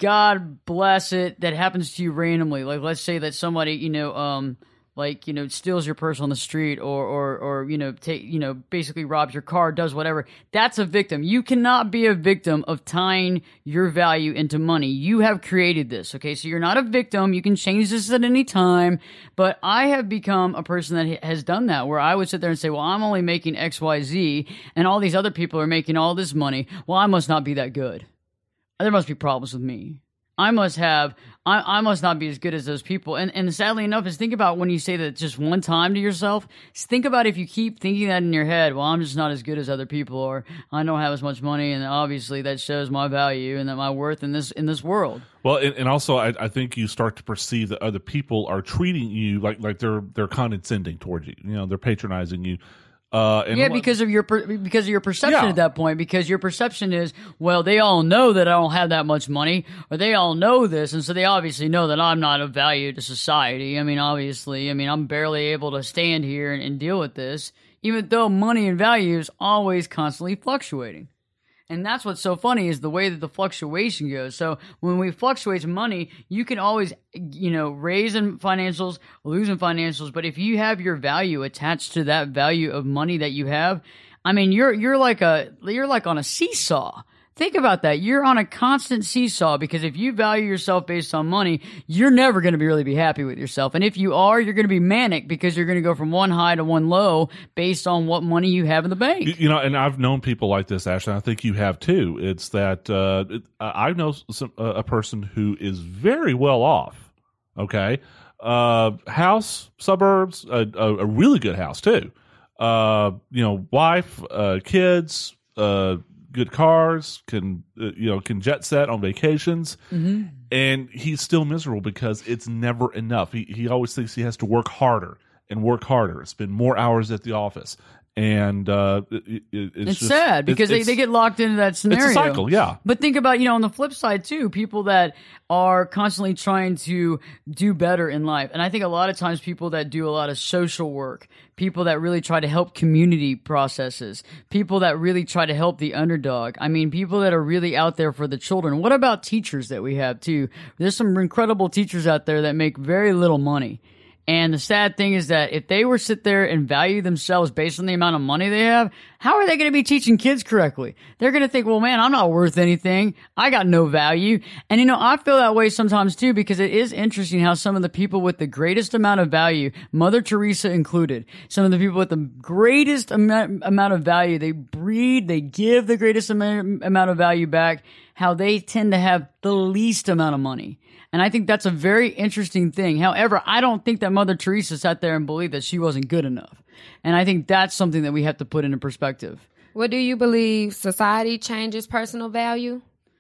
[SPEAKER 4] God bless it, that happens to you randomly. Like, let's say that somebody, you know, um, like, you know, steals your purse on the street or, or, or, you know, take, you know, basically robs your car, does whatever. That's a victim. You cannot be a victim of tying your value into money. You have created this. Okay. So you're not a victim. You can change this at any time. But I have become a person that has done that, where I would sit there and say, well, I'm only making X, Y, Z, and all these other people are making all this money. Well, I must not be that good. There must be problems with me. I must have, I, I must not be as good as those people. And and sadly enough, is think about when you say that just one time to yourself, think about if you keep thinking that in your head, well, I'm just not as good as other people, or I don't have as much money, and obviously that shows my value and that my worth in this in this world.
[SPEAKER 5] Well, and, and also I, I think you start to perceive that other people are treating you like, like they're they're condescending towards you. You know, they're patronizing you. Uh, and
[SPEAKER 4] yeah, because of your per, because of your perception
[SPEAKER 5] yeah.
[SPEAKER 4] at that point. Because your perception is, well, they all know that I don't have that much money, or they all know this, and so they obviously know that I'm not of value to society. I mean, obviously, I mean, I'm barely able to stand here and, and deal with this, even though money and value is always constantly fluctuating. And that's what's so funny is the way that the fluctuation goes. So when we fluctuate money, you can always, you know, raise in financials, lose in financials. But if you have your value attached to that value of money that you have, I mean, you're you're like a you're like on a seesaw. Think about that. You're on a constant seesaw, because if you value yourself based on money, you're never going to be really be happy with yourself. And if you are, you're going to be manic, because you're going to go from one high to one low based on what money you have in the bank.
[SPEAKER 5] You, you know, and I've known people like this, Ashley. I think you have too. It's that uh, it, I know some, uh, a person who is very well off. Okay, uh, house, suburbs, a, a, a really good house too. Uh, you know, wife, uh, kids, uh, good cars, can uh, you know can jet set on vacations, mm-hmm. and he's still miserable because it's never enough. He he always thinks he has to work harder and work harder, spend more hours at the office, and uh, it, it, it's,
[SPEAKER 4] it's
[SPEAKER 5] just,
[SPEAKER 4] sad because
[SPEAKER 5] it's,
[SPEAKER 4] they, they get locked into that scenario.
[SPEAKER 5] It's a cycle, yeah.
[SPEAKER 4] But think about, you know, on the flip side too, people that are constantly trying to do better in life. And I think a lot of times people that do a lot of social work, people that really try to help community processes, people that really try to help the underdog. I mean, people that are really out there for the children. What about teachers that we have too? There's some incredible teachers out there that make very little money. And the sad thing is that if they were to sit there and value themselves based on the amount of money they have, how are they going to be teaching kids correctly? They're going to think, well, man, I'm not worth anything. I got no value. And, you know, I feel that way sometimes too, because it is interesting how some of the people with the greatest amount of value, Mother Teresa included, some of the people with the greatest am- amount of value, they breed, they give the greatest am- amount of value back, how they tend to have the least amount of money. And I think that's a very interesting thing. However, I don't think that Mother Teresa sat there and believed that she wasn't good enough. And I think that's something that we have to put into perspective.
[SPEAKER 6] What do you believe society changes personal value?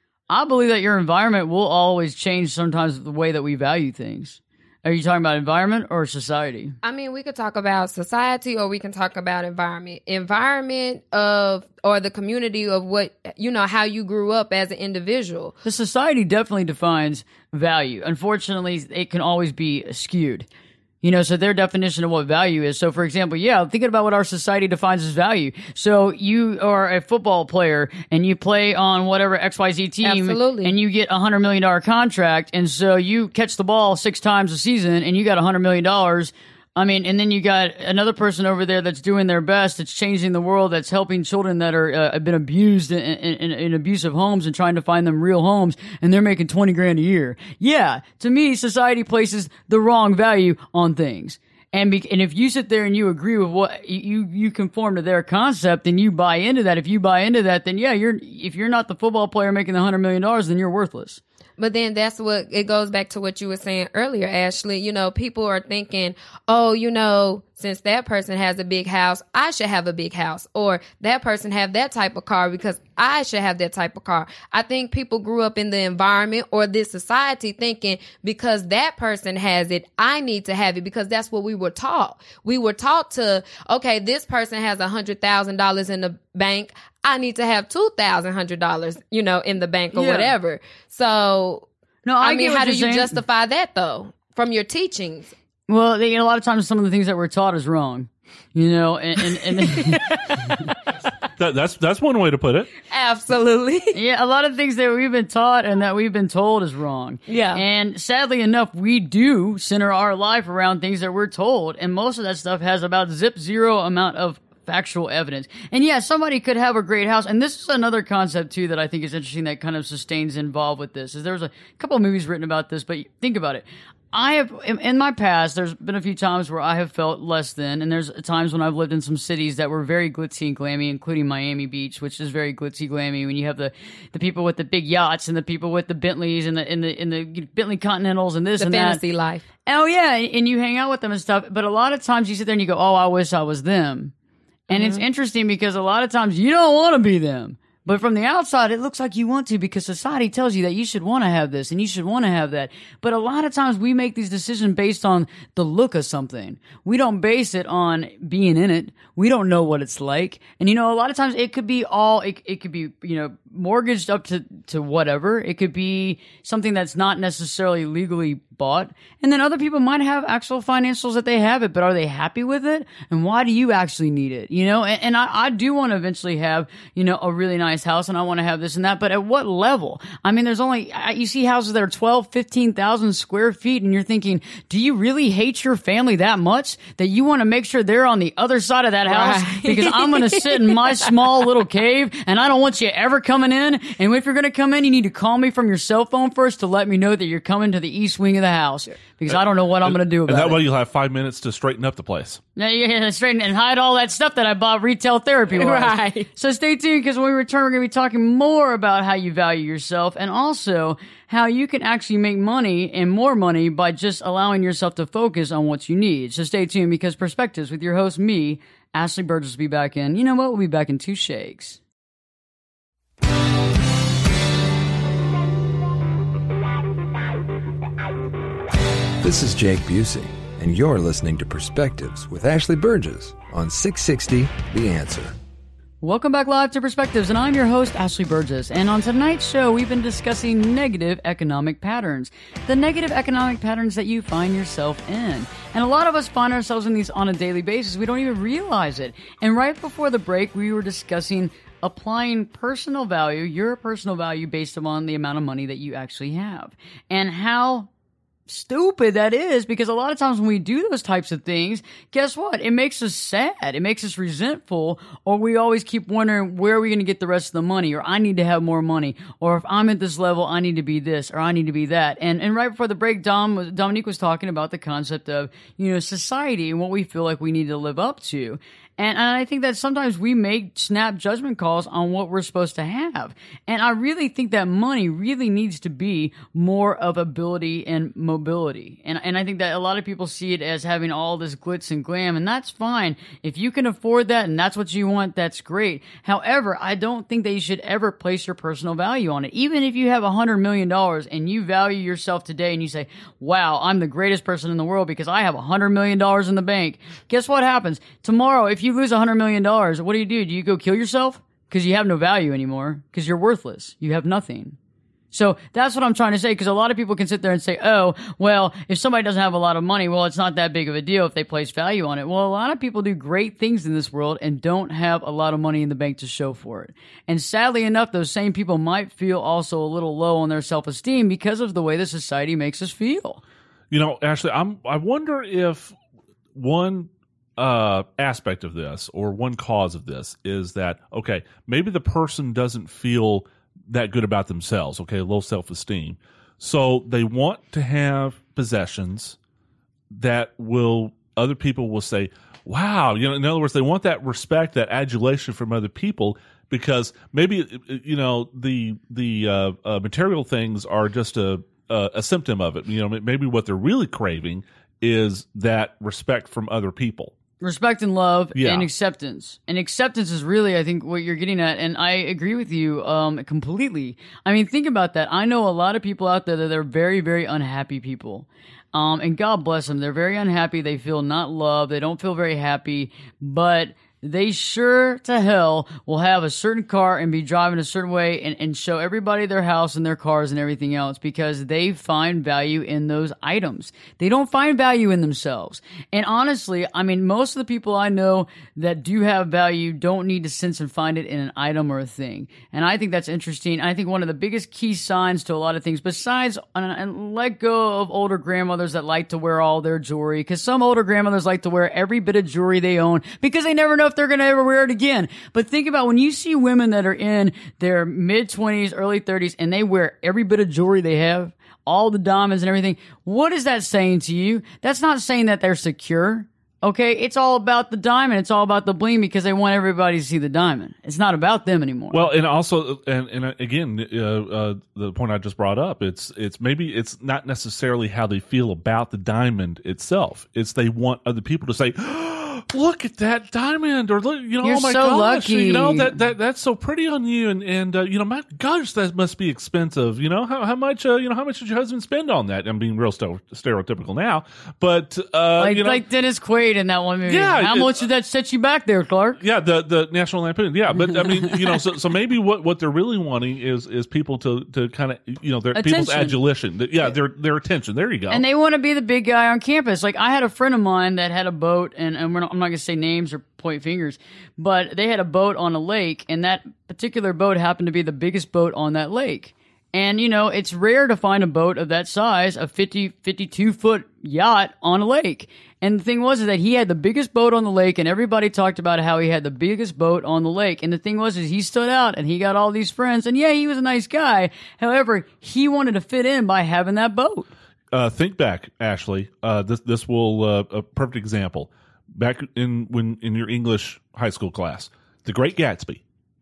[SPEAKER 4] I believe that your environment will always change sometimes the way that we value things. Are you talking about environment or society?
[SPEAKER 6] I mean, we could talk about society or we can talk about environment. Environment of, or the community of what, you know, how you grew up as an individual.
[SPEAKER 4] The society definitely defines value. Unfortunately, it can always be skewed. You know, so their definition of what value is. So, for example, yeah, thinking about what our society defines as value. So you are a football player and you play on whatever X Y Z team.
[SPEAKER 6] Absolutely.
[SPEAKER 4] And you get a one hundred million dollars contract. And so you catch the ball six times a season and you got one hundred million dollars I mean, and then you got another person over there that's doing their best, that's changing the world, that's helping children that are uh, have been abused in, in, in abusive homes and trying to find them real homes, and they're making twenty grand a year. Yeah, to me, society places the wrong value on things. And be, and if you sit there and you agree with what you you conform to their concept and you buy into that, if you buy into that, then yeah, you're if you're not the football player making the hundred million dollars, then you're worthless.
[SPEAKER 6] But then that's what it goes back to what you were saying earlier, Ashley. You know, people are thinking, oh, you know, since that person has a big house, I should have a big house, or that person have that type of car because I should have that type of car. I think people grew up in the environment or this society thinking because that person has it, I need to have it, because that's what we were taught. We were taught to, okay, this person has a hundred thousand dollars in the bank. I need to have two thousand hundred dollars, you know, in the bank or
[SPEAKER 4] yeah.
[SPEAKER 6] whatever. So,
[SPEAKER 4] no, I,
[SPEAKER 6] I mean,
[SPEAKER 4] get
[SPEAKER 6] how do
[SPEAKER 4] you're
[SPEAKER 6] you
[SPEAKER 4] saying.
[SPEAKER 6] justify that though from your teachings?
[SPEAKER 4] Well, you know, a lot of times some of the things that we're taught is wrong, you know, and, and, and
[SPEAKER 5] that, that's that's one way to put it.
[SPEAKER 6] Absolutely.
[SPEAKER 4] Yeah, a lot of things that we've been taught and that we've been told is wrong.
[SPEAKER 6] Yeah.
[SPEAKER 4] And sadly enough, we do center our life around things that we're told, and most of that stuff has about zip zero amount of factual evidence. And yeah, somebody could have a great house. And this is another concept too that I think is interesting that kind of sustains involved with this. Is there's a couple of movies written about this, but think about it. I have, in my past, there's been a few times where I have felt less than, and there's times when I've lived in some cities that were very glitzy and glammy, including Miami Beach, which is very glitzy glammy. When you have the, the people with the big yachts and the people with the Bentleys and the and the, and the Bentley Continentals and this
[SPEAKER 6] the
[SPEAKER 4] and
[SPEAKER 6] fantasy
[SPEAKER 4] that.
[SPEAKER 6] life.
[SPEAKER 4] Oh yeah, and you hang out with them and stuff. But a lot of times you sit there and you go, "Oh, I wish I was them." And mm-hmm. it's interesting because a lot of times you don't want to be them. But from the outside, it looks like you want to because society tells you that you should want to have this and you should want to have that. But a lot of times we make these decisions based on the look of something. We don't base it on being in it. We don't know what it's like. And, you know, a lot of times it could be all, it, it could be, you know, mortgaged up to, to whatever. It could be something that's not necessarily legally bought. And then other people might have actual financials that they have it, but are they happy with it? And why do you actually need it? You know, and, and I, I do want to eventually have, you know, a really nice house and I want to have this and that, but at what level? I mean, there's only, you see houses that are twelve, fifteen thousand square feet and you're thinking, do you really hate your family that much that you want to make sure they're on the other side of that house? Right. Because I'm going to sit in my small little cave and I don't want you ever coming in. And if you're going to come in, you need to call me from your cell phone first to let me know that you're coming to the east wing of the house because I don't know what I'm going to do about it.
[SPEAKER 5] And that
[SPEAKER 4] it.
[SPEAKER 5] way you'll have five minutes to straighten up the place.
[SPEAKER 4] Yeah, yeah, straighten and hide all that stuff that I bought retail therapy wise.
[SPEAKER 6] Right.
[SPEAKER 4] So stay tuned because when we return, we're going to be talking more about how you value yourself and also how you can actually make money and more money by just allowing yourself to focus on what you need. So stay tuned because Perspectives with your host, me, Ashley Burgess, will be back in. You know what? We'll be back in two shakes.
[SPEAKER 1] This is Jake Busey, and you're listening to Perspectives with Ashley Burgess on six sixty The Answer.
[SPEAKER 4] Welcome back live to Perspectives, and I'm your host, Ashley Burgess. And on tonight's show, we've been discussing negative economic patterns, the negative economic patterns that you find yourself in. And a lot of us find ourselves in these on a daily basis. We don't even realize it. And right before the break, we were discussing applying personal value, your personal value based upon the amount of money that you actually have, and how stupid that is, because a lot of times when we do those types of things, guess what? It makes us sad. It makes us resentful, or we always keep wondering, where are we going to get the rest of the money? Or I need to have more money. Or if I'm at this level, I need to be this, or I need to be that. And and right before the break, Dom, Dominique was talking about the concept of, you know, society and what we feel like we need to live up to. And, and I think that sometimes we make snap judgment calls on what we're supposed to have. And I really think that money really needs to be more of ability and mobility. And, and I think that a lot of people see it as having all this glitz and glam, and that's fine. If you can afford that and that's what you want, that's great. However, I don't think that you should ever place your personal value on it. Even if you have one hundred million dollars and you value yourself today and you say, wow, I'm the greatest person in the world because I have one hundred million dollars in the bank. Guess what happens? Tomorrow, if you lose one hundred million dollars, what do you do? Do you go kill yourself? Because you have no value anymore. Because you're worthless. You have nothing. So that's what I'm trying to say, because a lot of people can sit there and say, oh, well, if somebody doesn't have a lot of money, well, it's not that big of a deal if they place value on it. Well, a lot of people do great things in this world and don't have a lot of money in the bank to show for it. And sadly enough, those same people might feel also a little low on their self-esteem because of the way the society makes us feel.
[SPEAKER 5] You know, Ashley, I'm, I wonder if one uh, aspect of this, or one cause of this, is that, okay, maybe the person doesn't feel that good about themselves, okay, low self-esteem. So they want to have possessions that will, other people will say, wow, you know, in other words, they want that respect, that adulation from other people, because maybe, you know, the the uh, uh, material things are just a, a a symptom of it. You know, maybe what they're really craving is that respect from other people.
[SPEAKER 4] Respect and love
[SPEAKER 5] Yeah.
[SPEAKER 4] and acceptance. And acceptance is really, I think, what you're getting at. And I agree with you um, completely. I mean, think about that. I know a lot of people out there that are very, very unhappy people. Um, and God bless them. They're very unhappy. They feel not loved. They don't feel very happy. But they sure to hell will have a certain car and be driving a certain way and, and show everybody their house and their cars and everything else because they find value in those items. They don't find value in themselves. And honestly, I mean, most of the people I know that do have value don't need to sense and find it in an item or a thing. And I think that's interesting. I think one of the biggest key signs to a lot of things, besides, and, and let go of older grandmothers that like to wear all their jewelry, because some older grandmothers like to wear every bit of jewelry they own because they never know if they're going to ever wear it again. But think about when you see women that are in their mid-twenties, early thirties, and they wear every bit of jewelry they have, all the diamonds and everything, what is that saying to you? That's not saying that they're secure. Okay, it's all about the diamond. It's all about the bling because they want everybody to see the diamond. It's not about them anymore.
[SPEAKER 5] Well, and also, and, and again, uh, uh, the point I just brought up, it's it's maybe it's not necessarily how they feel about the diamond itself. It's they want other people to say, look at that diamond, or look, you know,
[SPEAKER 4] You're
[SPEAKER 5] oh my
[SPEAKER 4] so
[SPEAKER 5] gosh,
[SPEAKER 4] lucky.
[SPEAKER 5] you know, that, that that's so pretty on you, and and uh, you know, my gosh, that must be expensive. You know, how how much uh, you know, how much did your husband spend on that? I'm being real st- stereotypical now, but uh,
[SPEAKER 4] like,
[SPEAKER 5] you know,
[SPEAKER 4] like Dennis Quaid in that one movie.
[SPEAKER 5] Yeah,
[SPEAKER 4] How
[SPEAKER 5] it-
[SPEAKER 4] much did that set you back there, Clark?
[SPEAKER 5] yeah, the the National Lampoon, yeah, but I mean, you know, so so maybe what, what they're really wanting is is people to to kind of, you know, their people's
[SPEAKER 4] Attention.
[SPEAKER 5] adulation, yeah, their their attention. There you go.
[SPEAKER 4] And they want to be the big guy on campus. Like, I had a friend of mine that had a boat, and, and we're not, I'm not going to say names or point fingers, but they had a boat on a lake, and that particular boat happened to be the biggest boat on that lake. And, you know, it's rare to find a boat of that size, a fifty, fifty-two foot yacht on a lake. And the thing was is that he had the biggest boat on the lake, and everybody talked about how he had the biggest boat on the lake. And the thing was is he stood out, and he got all these friends, and yeah, he was a nice guy. However, he wanted to fit in by having that boat.
[SPEAKER 5] Uh, think back, Ashley. Uh, this this will uh, a perfect example. Back in when in your English high school class, The Great Gatsby.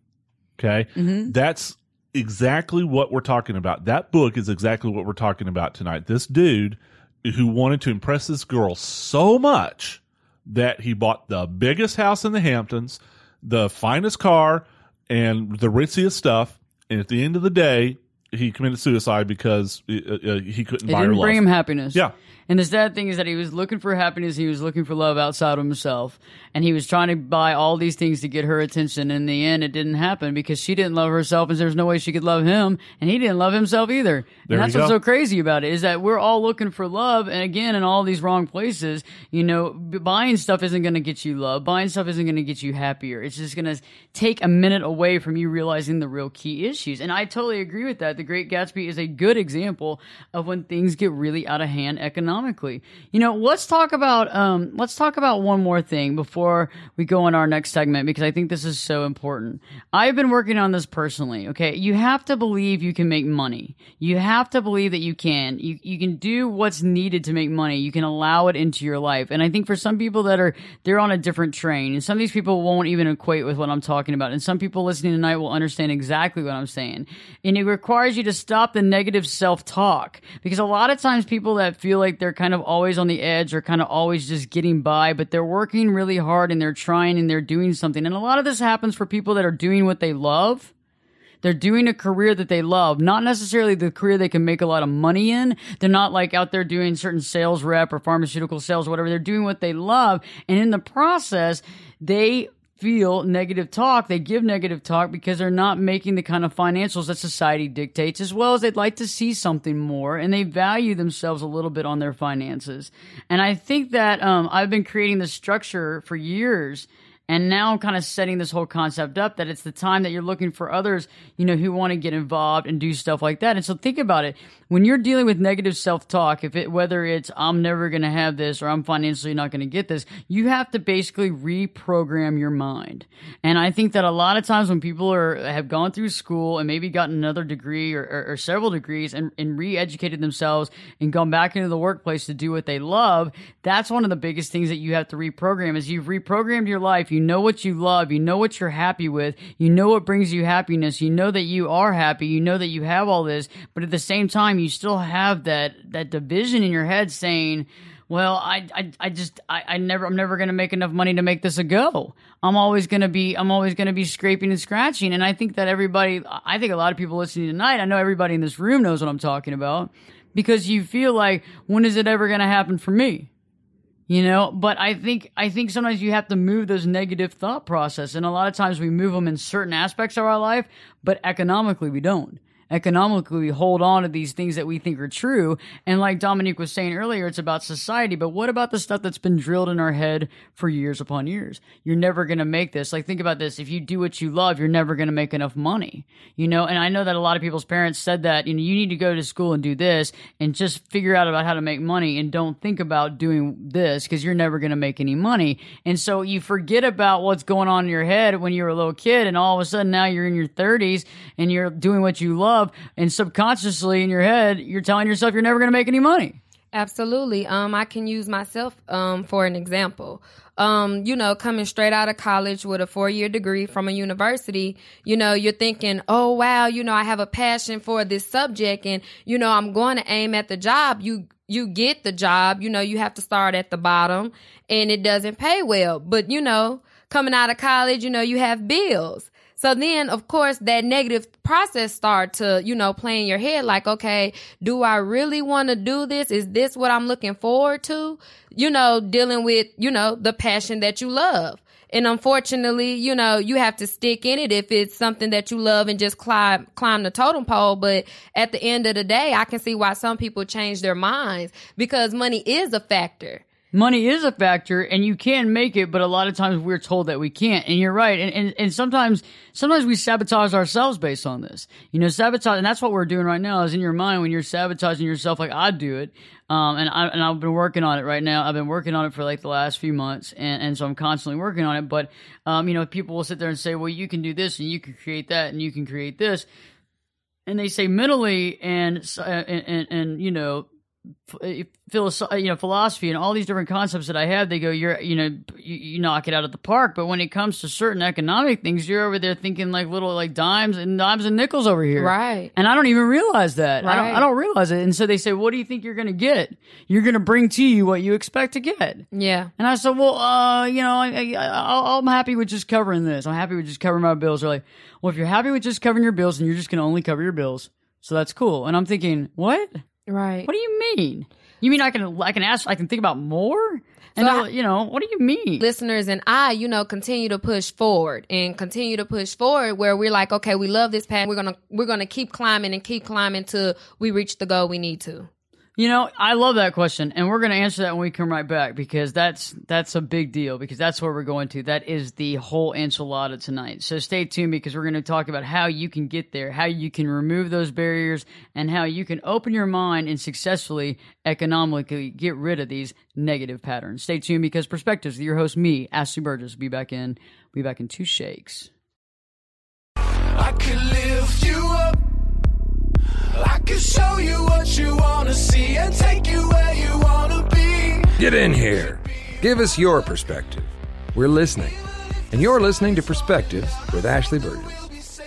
[SPEAKER 5] Okay,
[SPEAKER 4] Mm-hmm.
[SPEAKER 5] that's exactly what we're talking about. That book is exactly what we're talking about tonight. This dude who wanted to impress this girl so much that he bought the biggest house in the Hamptons, the finest car, and the ritziest stuff. And at the end of the day, he committed suicide because uh, uh, he couldn't
[SPEAKER 4] It
[SPEAKER 5] buy her
[SPEAKER 4] didn't
[SPEAKER 5] love.
[SPEAKER 4] bring him happiness.
[SPEAKER 5] Yeah.
[SPEAKER 4] And the sad thing is that he was looking for happiness. He was looking for love outside of himself. And he was trying to buy all these things to get her attention. In the end, it didn't happen because she didn't love herself, and there's no way she could love him. And he didn't love himself either.
[SPEAKER 5] There
[SPEAKER 4] and that's
[SPEAKER 5] you
[SPEAKER 4] what's
[SPEAKER 5] go.
[SPEAKER 4] so crazy about it, is that we're all looking for love. And again, in all these wrong places, you know, b- buying stuff isn't going to get you love. Buying stuff isn't going to get you happier. It's just going to take a minute away from you realizing the real key issues. And I totally agree with that. The Great Gatsby is a good example of when things get really out of hand economically. You know, let's talk about um, let's talk about one more thing before we go on our next segment, because I think this is so important. I've been working on this personally. Okay, you have to believe you can make money. You have to believe that you can. You you can do what's needed to make money. You can allow it into your life. And I think for some people that are they're on a different train, and some of these people won't even equate with what I'm talking about. And some people listening tonight will understand exactly what I'm saying. And it requires you to stop the negative self-talk, because a lot of times people that feel like they're kind of always on the edge are kind of always just getting by, but they're working really hard and they're trying and they're doing something. And a lot of this happens for people that are doing what they love. They're doing a career that they love, not necessarily the career they can make a lot of money in. They're not like out there doing certain sales rep or pharmaceutical sales or whatever. They're doing what they love. And in the process, they feel negative talk. They give negative talk because they're not making the kind of financials that society dictates, as well as they'd like to see something more, and they value themselves a little bit on their finances. And I think that um, I've been creating this structure for years, And now I'm kind of setting this whole concept up that it's the time that you're looking for others, you know, who want to get involved and do stuff like that. And so think about it. When you're dealing with negative self-talk, if it, whether it's I'm never going to have this or I'm financially not going to get this, you have to basically reprogram your mind. And I think that a lot of times when people are have gone through school and maybe gotten another degree or, or, or several degrees and, and re-educated themselves and gone back into the workplace to do what they love, that's one of the biggest things that you have to reprogram is you've reprogrammed your life. You know what you love. You know what you're happy with. You know what brings you happiness. You know that you are happy. You know that you have all this. But at the same time, you still have that that division in your head saying, well, I, I, I just, I, I never, I'm never going to make enough money to make this a go. I'm always going to be, I'm always going to be scraping and scratching. And I think that everybody, I think a lot of people listening tonight, I know everybody in this room knows what I'm talking about because you feel like, when is it ever going to happen for me? You know, but I think, I think sometimes you have to move those negative thought process. And a lot of times we move them in certain aspects of our life, but economically we don't. Economically, we hold on to these things that we think are true. And like Dominique was saying earlier, it's about society. But what about the stuff that's been drilled in our head for years upon years? You're never going to make this. Like, think about this. If you do what you love, you're never going to make enough money. You know, and I know that a lot of people's parents said that, you know, you need to go to school and do this and just figure out about how to make money and don't think about doing this because you're never going to make any money. And so you forget about what's going on in your head when you were a little kid and all of a sudden now you're in your thirties and you're doing what you love. And subconsciously in your head, you're telling yourself you're never going to make any money.
[SPEAKER 6] Absolutely. Um, I can use myself um, for an example. Um, you know, coming straight out of college with a four-year degree from a university, you know, you're thinking, oh, wow, you know, I have a passion for this subject and, you know, I'm going to aim at the job. You you get the job, you know, you have to start at the bottom and it doesn't pay well. But, you know, coming out of college, you know, you have bills. So then, of course, that negative process start to, you know, play in your head like, okay, do I really want to do this? Is this what I'm looking forward to? You know, dealing with, you know, the passion that you love. And unfortunately, you know, you have to stick in it if it's something that you love and just climb climb the totem pole. But at the end of the day, I can see why some people change their minds because money is a factor.
[SPEAKER 4] Money is a factor and you can make it, but a lot of times we're told that we can't. And you're right. And, and, and sometimes, sometimes we sabotage ourselves based on this, you know, sabotage. And that's what we're doing right now is in your mind when you're sabotaging yourself, like I do it. Um, and I, and I've been working on it right now. I've been working on it for like the last few months. And, and so I'm constantly working on it. But, um, you know, people will sit there and say, well, you can do this and you can create that and you can create this. And they say mentally and, and, and, and you know, philosophy, you know, philosophy and all these different concepts that I have, they go, you're, you know, you, you knock it out of the park. But when it comes to certain economic things, you're over there thinking like little like dimes and dimes and nickels over here.
[SPEAKER 6] Right.
[SPEAKER 4] And I don't even realize that.
[SPEAKER 6] Right.
[SPEAKER 4] I don't, I don't realize it. And so they say, what do you think you're going to get? You're going to bring to you what you expect to get.
[SPEAKER 6] Yeah.
[SPEAKER 4] And I said, well, uh, you know, I, I, I'm happy with just covering this. I'm happy with just covering my bills. They're like, well, if you're happy with just covering your bills, then you're just going to only cover your bills. So that's cool. And I'm thinking, what?
[SPEAKER 6] Right.
[SPEAKER 4] What do you mean? You mean I can I can ask I can think about more? And
[SPEAKER 6] so I,
[SPEAKER 4] you know, what do you mean?
[SPEAKER 6] Listeners and I, you know, continue to push forward and continue to push forward where we're like, okay, we love this path. We're gonna we're gonna keep climbing and keep climbing till we reach the goal we need to.
[SPEAKER 4] You know, I love that question, and we're going to answer that when we come right back because that's that's a big deal because that's where we're going to. That is the whole enchilada tonight. So stay tuned because we're going to talk about how you can get there, how you can remove those barriers, and how you can open your mind and successfully, economically get rid of these negative patterns. Stay tuned because Perspectives with your host, me, Ashley Burgess, will be back in, be back in two shakes.
[SPEAKER 10] I can lift you up. I can show you what you want to see and take you where you want to be.
[SPEAKER 1] Get in here. Give us your perspective. We're listening. And you're listening to Perspectives with Ashley Burgess.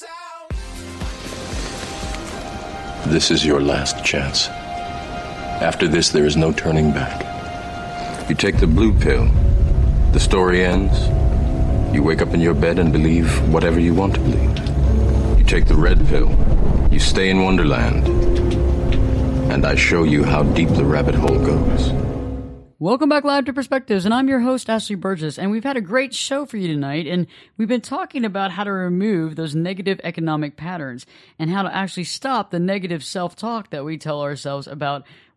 [SPEAKER 11] This is your last chance. After this, there is no turning back. You take the blue pill. The story ends. You wake up in your bed and believe whatever you want to believe. You take the red pill. You stay in Wonderland, and I show you how deep the rabbit hole goes.
[SPEAKER 4] Welcome back live to Perspectives, and I'm your host, Ashley Burgess, and we've had a great show for you tonight, and we've been talking about how to remove those negative economic patterns and how to actually stop the negative self-talk that we tell ourselves about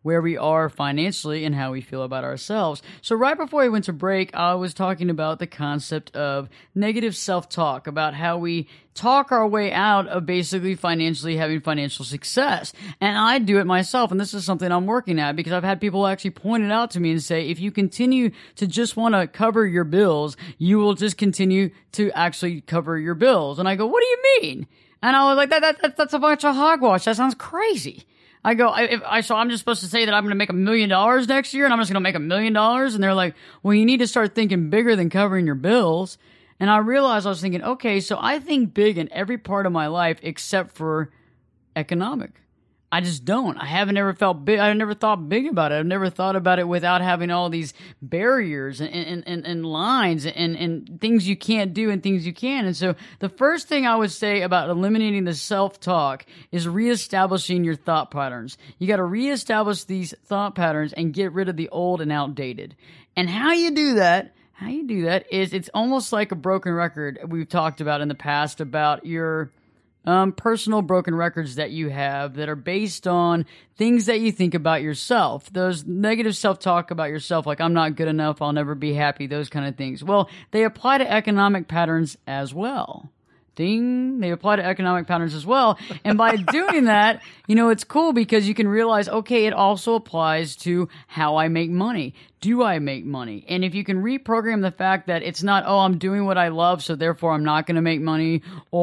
[SPEAKER 4] where we are financially and how we feel about ourselves. So right before we went to break, I was talking about the concept of negative self-talk, about how we talk our way out of basically financially having financial success. And I do it myself, and this is something I'm working at because I've had people actually point it out to me and say, if you continue to just want to cover your bills, you will just continue to actually cover your bills. And I go, what do you mean? And I was like, that, that, that that's a bunch of hogwash. That sounds crazy. I go, I, if I, so I'm just supposed to say that I'm going to make a million dollars next year and I'm just going to make a million dollars? And they're like, well, you need to start thinking bigger than covering your bills. And I realized I was thinking, okay, so I think big in every part of my life except for economic. I just don't. I haven't ever felt big. I've never thought big about it. I've never thought about it without having all these barriers and, and, and, and lines and, and things you can't do and things you can. And so the first thing I would say about eliminating the self-talk is reestablishing your thought patterns. You got to reestablish these thought patterns and get rid of the old and outdated. And how you do that How you do that is it's almost like a broken record we've talked about in the past about your um, personal broken records that you have that are based on things that you think about yourself. Those negative self-talk about yourself, like I'm not good enough, I'll never be happy, those kind of things. Well, they apply to economic patterns as well. Ding. They apply to economic patterns as well. And by doing that, you know, it's cool because you can realize, okay, it also applies to how I make money. Do I make money? And if you can reprogram the fact that it's not, oh, I'm doing what I love, so therefore I'm not going to make money,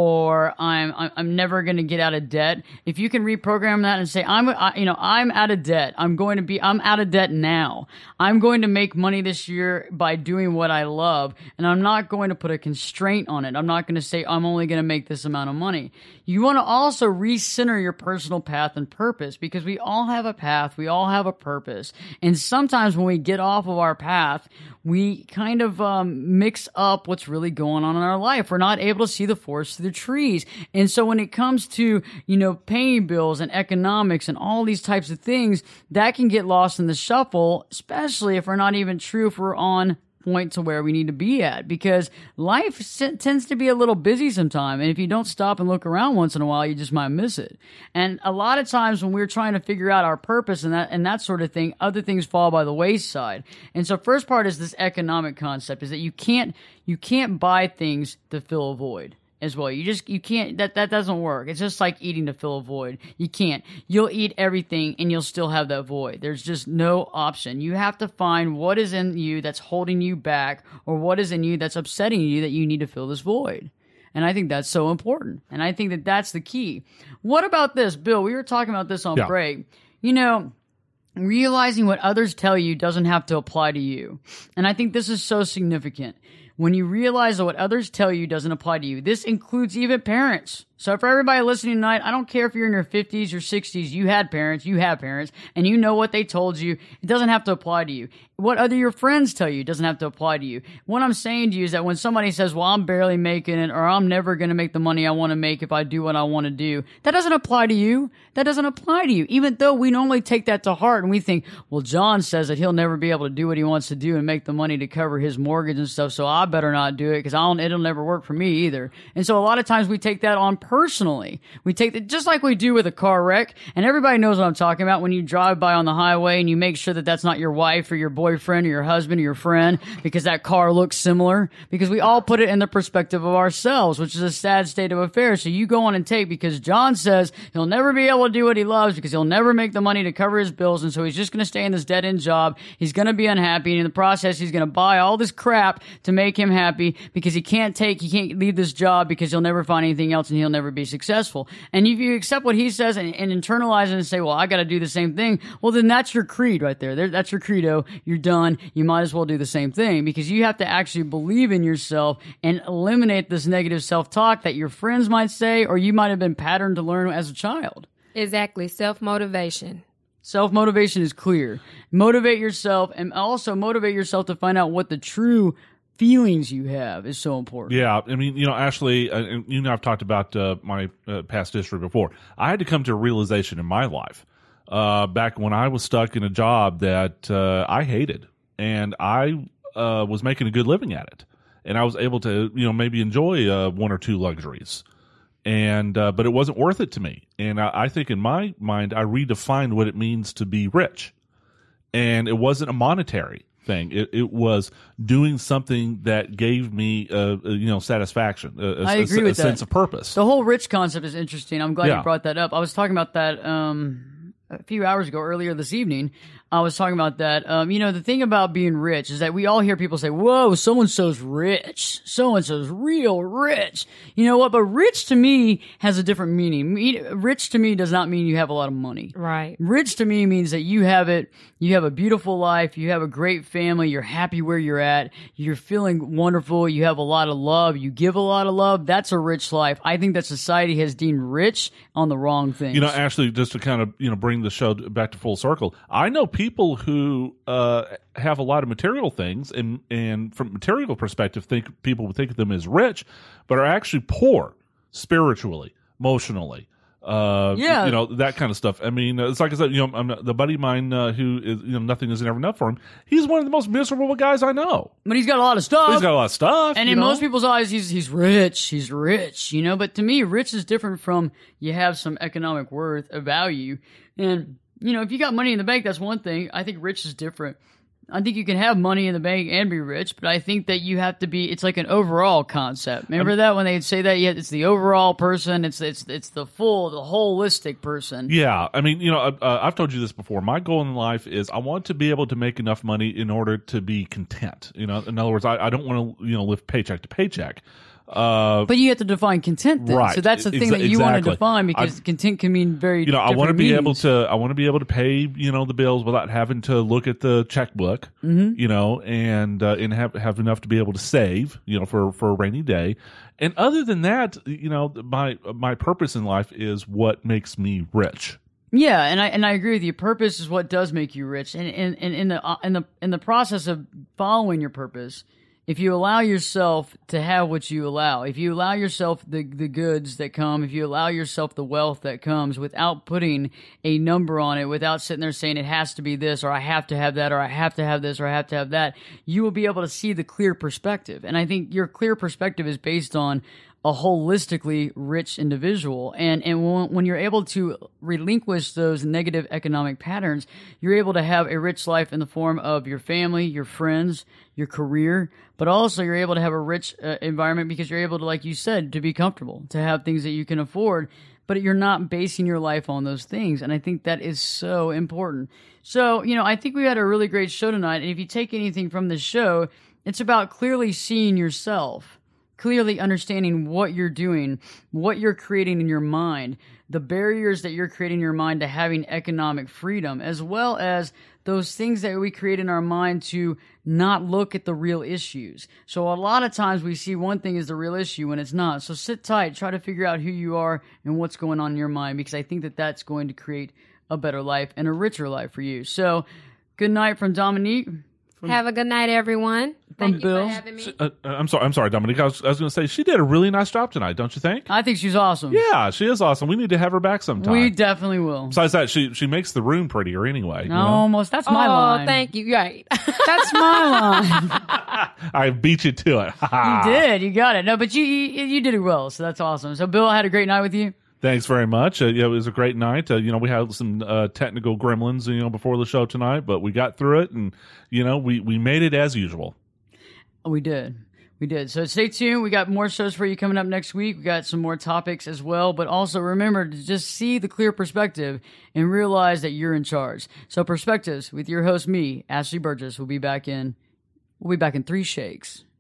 [SPEAKER 4] or I'm I'm never going to get out of debt. If you can reprogram that and say, I'm I, you know I'm out of debt. I'm going to be I'm out of debt now. I'm going to make money this year by doing what I love, and I'm not going to put a constraint on it. I'm not going to say I'm only going to make this amount of money. You want to also recenter your personal path and purpose because we all have a path. We all have a purpose. And sometimes when we get off of our path, we kind of um, mix up what's really going on in our life. We're not able to see the forest through the trees. And so when it comes to, you know, paying bills and economics and all these types of things, that can get lost in the shuffle, especially if we're not even true if we're on point to where we need to be at, because life tends to be a little busy sometimes, and if you don't stop and look around once in a while, you just might miss it. And a lot of times when we're trying to figure out our purpose and that and that sort of thing, other things fall by the wayside. And so first part is this economic concept, is that you can't you can't buy things to fill a void as well. You just, you can't, that, that doesn't work. It's just like eating to fill a void. You can't. You'll eat everything and you'll still have that void. There's just no option. You have to find what is in you that's holding you back, or what is in you that's upsetting you that you need to fill this void. And I think that's so important. And I think that that's the key. What about this, Bill? We were talking about this on
[SPEAKER 5] yeah.
[SPEAKER 4] break. You know, realizing what others tell you doesn't have to apply to you. And I think this is so significant. When you realize that what others tell you doesn't apply to you, this includes even parents. So for everybody listening tonight, I don't care if you're in your fifties or sixties, you had parents, you have parents, and you know what they told you. It doesn't have to apply to you. What other your friends tell you doesn't have to apply to you. What I'm saying to you is that when somebody says, well, I'm barely making it, or I'm never going to make the money I want to make if I do what I want to do, that doesn't apply to you. That doesn't apply to you. Even though we normally take that to heart and we think, well, John says that he'll never be able to do what he wants to do and make the money to cover his mortgage and stuff, so I better not do it because I don't, it'll never work for me either. And so a lot of times we take that on personally. We take it just like we do with a car wreck, and everybody knows what I'm talking about when you drive by on the highway and you make sure that that's not your wife or your boyfriend or your husband or your friend because that car looks similar, because we all put it in the perspective of ourselves, which is a sad state of affairs. So you go on and take, because John says he'll never be able to do what he loves because he'll never make the money to cover his bills, and so he's just going to stay in this dead-end job. He's going to be unhappy, and in the process he's going to buy all this crap to make him happy because he can't take, he can't leave this job because he'll never find anything else and he'll never be successful. And if you accept what he says and, and internalize it and say, well, I got to do the same thing, well, then that's your creed right there. there. That's your credo. You're done. You might as well do the same thing, because you have to actually believe in yourself and eliminate this negative self-talk that your friends might say, or you might have been patterned to learn as a child.
[SPEAKER 6] Exactly. Self-motivation.
[SPEAKER 4] Self-motivation is clear. Motivate yourself, and also motivate yourself to find out what the true feelings you have is so important.
[SPEAKER 5] Yeah, I mean, you know, Ashley, uh, and you know, I've talked about uh, my uh, past history before. I had to come to a realization in my life uh, back when I was stuck in a job that uh, I hated, and I uh, was making a good living at it, and I was able to, you know, maybe enjoy uh, one or two luxuries. and uh, but it wasn't worth it to me. And I, I think in my mind, I redefined what it means to be rich, and it wasn't a monetary thing. It, it was doing something that gave me, uh, you know, satisfaction. A,
[SPEAKER 4] I agree
[SPEAKER 5] a,
[SPEAKER 4] with
[SPEAKER 5] a
[SPEAKER 4] that.
[SPEAKER 5] sense of purpose.
[SPEAKER 4] The whole rich concept is interesting. I'm glad
[SPEAKER 5] Yeah.
[SPEAKER 4] you brought that up. I was talking about that um, a few hours ago, earlier this evening. I was talking about that. Um, you know, the thing about being rich is that we all hear people say, whoa, so-and-so's rich. So-and-so's real rich. You know what? But rich to me has a different meaning. Me- Rich to me does not mean you have a lot of money.
[SPEAKER 6] Right.
[SPEAKER 4] Rich to me means that you have it, you have a beautiful life, you have a great family, you're happy where you're at, you're feeling wonderful, you have a lot of love, you give a lot of love. That's a rich life. I think that society has deemed rich on the wrong things.
[SPEAKER 5] You know, Ashley, just to kind of, you know, bring the show back to full circle, I know people who uh, have a lot of material things, and, and from a material perspective, think people would think of them as rich, but are actually poor spiritually, emotionally. Uh,
[SPEAKER 4] Yeah.
[SPEAKER 5] you know, that kind of stuff. I mean, it's like I said, you know, I'm not, the buddy of mine uh, who is, you know, nothing is ever enough for him. He's one of the most miserable guys I know.
[SPEAKER 4] But he's got a lot of stuff.
[SPEAKER 5] He's got a lot of stuff.
[SPEAKER 4] And
[SPEAKER 5] you
[SPEAKER 4] in
[SPEAKER 5] know?
[SPEAKER 4] most people's eyes, he's he's rich. He's rich, you know. But to me, rich is different from you have some economic worth, a value. And, you know, if you got money in the bank, that's one thing. I think rich is different. I think you can have money in the bank and be rich, but I think that you have to be, it's like an overall concept. Remember um, that when they'd say that? Yeah, it's the overall person. It's it's it's the full, the holistic person.
[SPEAKER 5] Yeah. I mean, you know, uh, I've told you this before. My goal in life is I want to be able to make enough money in order to be content. You know, in other words, I, I don't want to, you know, live paycheck to paycheck. Uh,
[SPEAKER 4] but you have to define content then.
[SPEAKER 5] Right.
[SPEAKER 4] So that's the thing
[SPEAKER 5] Exa-
[SPEAKER 4] that you
[SPEAKER 5] exactly.
[SPEAKER 4] want to define, because
[SPEAKER 5] I,
[SPEAKER 4] content can mean very
[SPEAKER 5] you know, I want to be
[SPEAKER 4] meanings.
[SPEAKER 5] able to, I want to be able to pay, you know, the bills without having to look at the checkbook,
[SPEAKER 4] mm-hmm.
[SPEAKER 5] you know, and, uh, and have, have enough to be able to save, you know, for, for a rainy day. And other than that, you know, my, my purpose in life is what makes me rich.
[SPEAKER 4] Yeah, and I and I agree with you. Purpose is what does make you rich, and in in in the uh, in the in the process of following your purpose, if you allow yourself to have what you allow, if you allow yourself the the goods that come, if you allow yourself the wealth that comes without putting a number on it, without sitting there saying it has to be this, or I have to have that, or I have to have this, or I have to have that, you will be able to see the clear perspective. And I think your clear perspective is based on a holistically rich individual. And and when, when you're able to relinquish those negative economic patterns, you're able to have a rich life in the form of your family, your friends, your career, but also you're able to have a rich uh, environment because you're able to, like you said, to be comfortable, to have things that you can afford, but you're not basing your life on those things. And I think that is so important. So, you know, I think we had a really great show tonight. And if you take anything from this show, it's about clearly seeing yourself, clearly understanding what you're doing, what you're creating in your mind, the barriers that you're creating in your mind to having economic freedom, as well as those things that we create in our mind to not look at the real issues. So a lot of times we see one thing as the real issue when it's not. So sit tight, try to figure out who you are and what's going on in your mind, because I think that that's going to create a better life and a richer life for you. So good night from Dominique. From,
[SPEAKER 6] Have a good night, everyone. Thank you
[SPEAKER 4] Bill.
[SPEAKER 6] for having me.
[SPEAKER 5] Uh, I'm sorry. I'm sorry, Dominique. I was, I was going to say she did a really nice job tonight, don't you think?
[SPEAKER 4] I think she's awesome.
[SPEAKER 5] Yeah, she is awesome. We need to have her back sometime.
[SPEAKER 4] We definitely will.
[SPEAKER 5] Besides that, she she makes the room prettier anyway. You know?
[SPEAKER 4] Almost. That's my
[SPEAKER 6] oh,
[SPEAKER 4] line.
[SPEAKER 6] thank you. Right.
[SPEAKER 4] That's my line.
[SPEAKER 5] I beat you to it.
[SPEAKER 4] You did. You got it. No, but you, you you did it well. So that's awesome. So Bill, I had a great night with you.
[SPEAKER 5] Thanks very much. Uh, yeah, it was a great night. Uh, you know, we had some uh, technical gremlins, you know, before the show tonight, but we got through it, and you know, we we made it as usual.
[SPEAKER 4] We did. We did. So stay tuned. We got more shows for you coming up next week. We got some more topics as well, but also remember to just see the clear perspective and realize that you're in charge. So Perspectives with your host, me, Ashley Burgess, will be back in. We'll be back in three shakes.